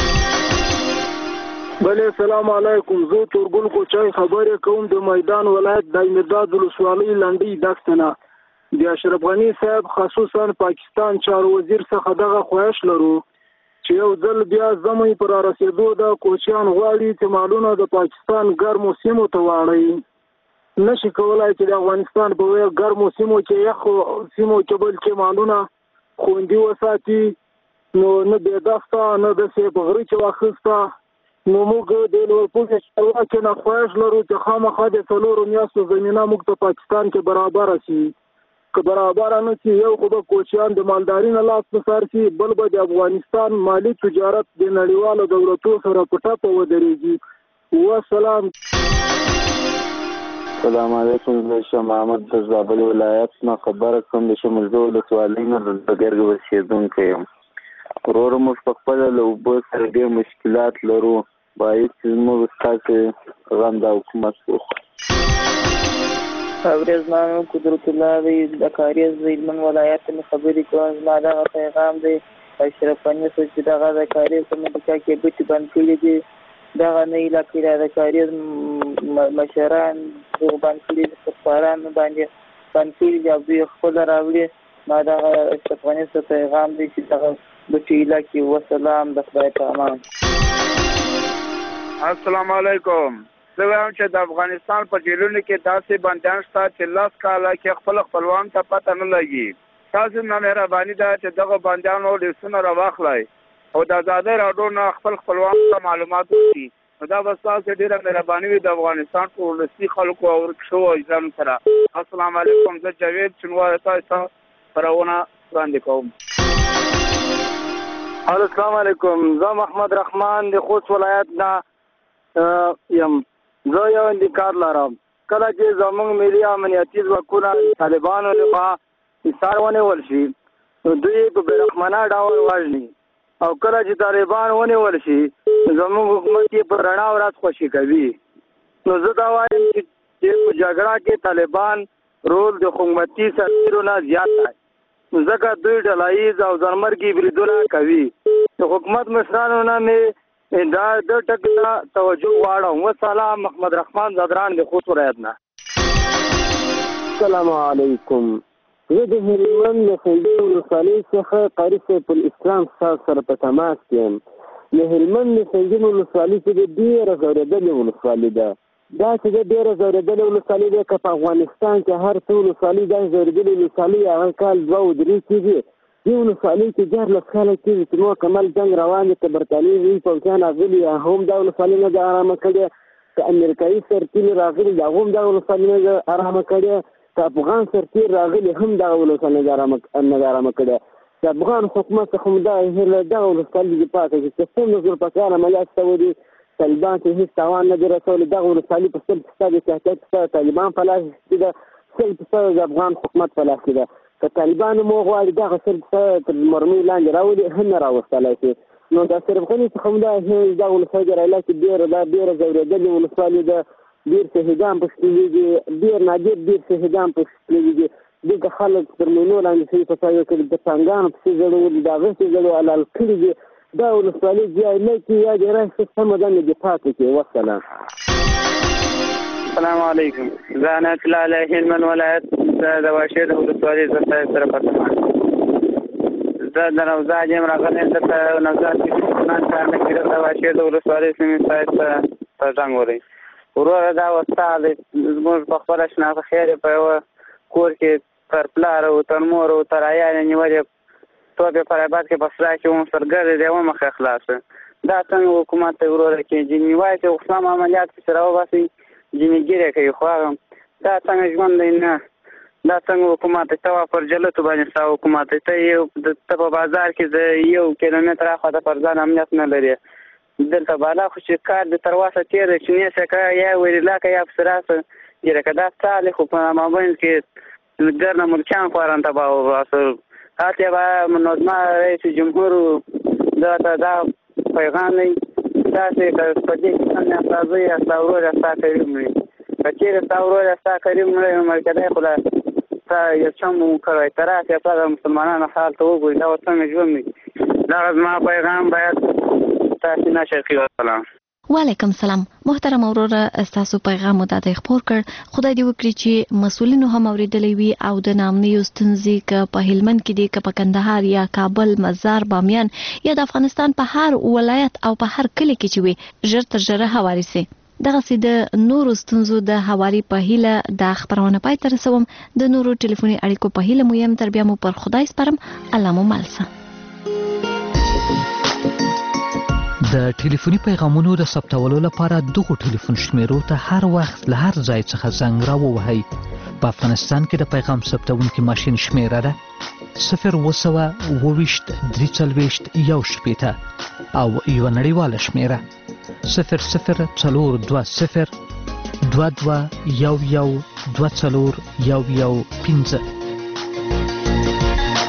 بله. السلام علیکم. زه تورګل کوچای خبرې کوم د میدان ولایت د امداد ولسوالۍ لنډۍ دښته نه. د اشرف غني صاحب خصوصا پاکستان چارو وزیر څخه دغه خواهش لرو چې یو ځل بیا زموږ پر رسیدو د کوچیان غواړي چې مالونه د پاکستان ګرمو سیمو ته واړوي نشي کولای چې د افغانستان په ګرمو سیمو کې یخو سیمو کې بل کې مالونه خوندي وساتي نو نه بې دسته نه داسې په غره کې واخیسته نو موږ د لوړپوړي چارواکو نه خواهش لرو چې خامخا د څلورو میاشتو زمینه موږ ته پاکستان کې برابره شي که برابره نه شي یو خو به کوچیان د مالداري نه لاس په سر شي بل به د افغانستان مالي تجارت د نړیوالو دولتو سره په ټپه ودرېږي والسلام. السلام علیکم. زه شاه محمد د زابل ولایت نه خبره کوم د شمولزو ولسوالۍ نه د ګرګ اوسېدونکی یم. ورور موږ په خپله له اوبو سره ډېر مشکلات لرو باید چې زموږ ستاسې غم د حکومت وخوري. ورځمانو قدرت الله دی د کاریز د هلمند ولایت نه خبرې کوم. زما دغه پیغام دی اشرف غني صاحب چې دغه د کاریز په منطقه کې بوټي بند کړي دي دغه نه علاقې د کاریز مشران دغه بند کړي دي سفاران باندې بند کړي دي او دوی خپل راوړي. ما دغه اشرف غني صاحب پیغام دی چې دغه بوټي علاقې وسلام د خدای په امان. السلام علیکم. زه وایم چې د افغانستان په جیلونو کې داسې بندیان شته چې لس کاله کې خپل خپلوان ته پته نه لګي. تاسو نه مهرباني ده چې دغه بندیانو لیستونه راواخلئ او د ازادۍ راډیو نه خپل خپلوان ته معلومات وکړي نو دا به ستاسو ډېره مهرباني وي د افغانستان په ولسي خلکو او ورک شوو اجرامو سره. السلام علیکم. زه جاوید چنوار تاسو ته خپرونه وړاندې کوم. السلام علیکم. زه محمد رحمان د خوست ولایت نه یم. زه یو انتقاد لرم. کله چې زموږ ملي امنیتي ځواکونه طالبانو لخوا حصار ونیول شي نو دوی په بېرحمانه ډول وژني او کله چې طالبان ونیول شي زموږ حکومت یې په رڼا ورځ خوشي کوي. نو زه دا وایم چې په جګړه کې طالبان رول د حکومتي سرتیرو نه زیات دی نو ځکه دوی ډلاییز او ځانمرګي بریدونه کوي. د حکومت مشرانو نه مې دا د ټک ته توجه غواړم. والسلام. محمد رحمان زادران د خوست ولایت نه. السلام علیکم. زه د هلمند د سنګین ولسوالۍ څخه قاري سیف الاسلام صاحب سره په تماس کې یم. د هلمند د سنګین ولسوالۍ چې د ډېره ځورېدلې ولسوالۍ ده دا چې د ډېره ځورېدلې ولسوالۍ ده که په افغانستان کې هر څه ولسوالۍ دا ځورېدلې ولسوالۍ هغه کال دوه او درې کېږي. دې ولسوالۍ کې دیارلس کاله کېږي چې نور کمل جنګ روان دی. که برټانیې پوځیان راغلي هم دا ولسوالۍ نه ده ارامه کړې که امریکایي سرتیر راغلي د هغه هم دغه ولسوالۍ نه ده ارامه کړې که افغان سرتیر راغلي هم دغه ولسوالۍ نه ده ارامه کړې. د افغان حکومت څخه هم دا هیله دغه ولسوالۍ دفاع کوي چې څومره زور په کار عملیات شوي دي طالبان ته هېڅ تاوان نه دی رسولی. دغه ولسوالۍ په سل فیصده د تحقیق سره طالبان په لاس کې ده سل فیصده د افغان حکومت په لاس کې ده. که طالبان مو غواړي دغه سل فیصده تر مرمۍ لاندې راولي هم نه راوستلی شي. نو د اشرف غني څخه هم دا دغه ولسوالۍ د رایلا کې ډېره دا ډېره ځورېدلې ولسوالۍ ده. ډېر شهیدان پکې تللي دي ډېر نادر ډېر شهیدان پکې تللي دي. دلته خلک تر مینو لاندې شوي په ځای کې د ټانګانو پسې زړولي د هغه پسې زړو حلال کړي دي. دا ولسوالۍ یا نه کې یا د راشي سمه ده نه دفاع کوي. والسلام. السلام علیکم. زه عنایت الله علیه هلمند ولایت د واشیر ولسوالۍ زه ستاسو سره په تماس. زه د نوزاد یم راغلی دلته نوزاد کې نه کار نه کېده د واشیر د ولسوالۍ سیمې ستاسو ته زنګ وری. وروره دا وستا دی زموږ په خپله شناخته خیر یې په یوه کور کې تر پلار او تر مور او تر عیال نیولې توپې په رباط کې په سرا کې وم سرګرد دی ومه ښه خلاصه. دا څنګه حکومت ته وروره کې جنې وایي چې اسلام عملیات پسې راوباسئ جنې ګیرې کوي خو هغه دا څنګه ژوند دی نه دا څنګه حکومت ته وا پر جلتو باندې ستا حکومت ته یو ته په بازار کې د یو کیلومتر اخوا د پر ځان امنیت نه لري. دلته بالا خو چې کار د تر واسه تېر دی چې نیسه که یا ویرلا که یا پسې راسه ګیره که دا ستا دی خو په مابین کې ګرنه ملکیان خوارن تباه وباسه. هلته به نو زما رئیس جمهور دا ته دا پیغام دی داسې که په دې کې سم یا ستا زوی یا ستا ورور یا ستا کریم مړي که چېرې ستا ورور یا ستا کریم مړی نو مړکېدی خو دا ستا یو چم مو کړی ته راسې ستا د مسلمانانو حال ته وګوري دا به څنګه ژوند دی. دغه زما پیغام باید تاسې نه شرقي. والسلام. وعلیکم سلام محترم اوروره تاسو پیغام مو ته خبر کړ خدای دې وکړي چې مسولینو هم اوریدلې وي او د نامنیو ستونزې ک په هلمند کې دي ک په کندهار یا کابل مزار بامیان یا د افغانستان په هر ولایت او په هر کلی کې چې وي ژر تر ژره هواري سي دغه سي د نورو ستونزو د هواري په هیله د خبرونه پای تر رسوم د نورو ټلیفوني اړیکو په هیله مو يم تر بیا مو پر خدای سپارم الله مو مالسه د ټلیفوني پیغامونو د ثبتولو لپاره دغه ټلیفون شمیرو ته هر وخت له هر ځای څخه زنګ راووهئ. په افغانستان کې د پیغام ثبتونکي ماشین شمیره ده صفر اووه سوه اووه ویشت درې څلوېښت یو شپېته او یوه نړیواله شمیره صفر صفر څلور دوه صفر دوه دوه یو یو دوه څلور یو یو پنځه.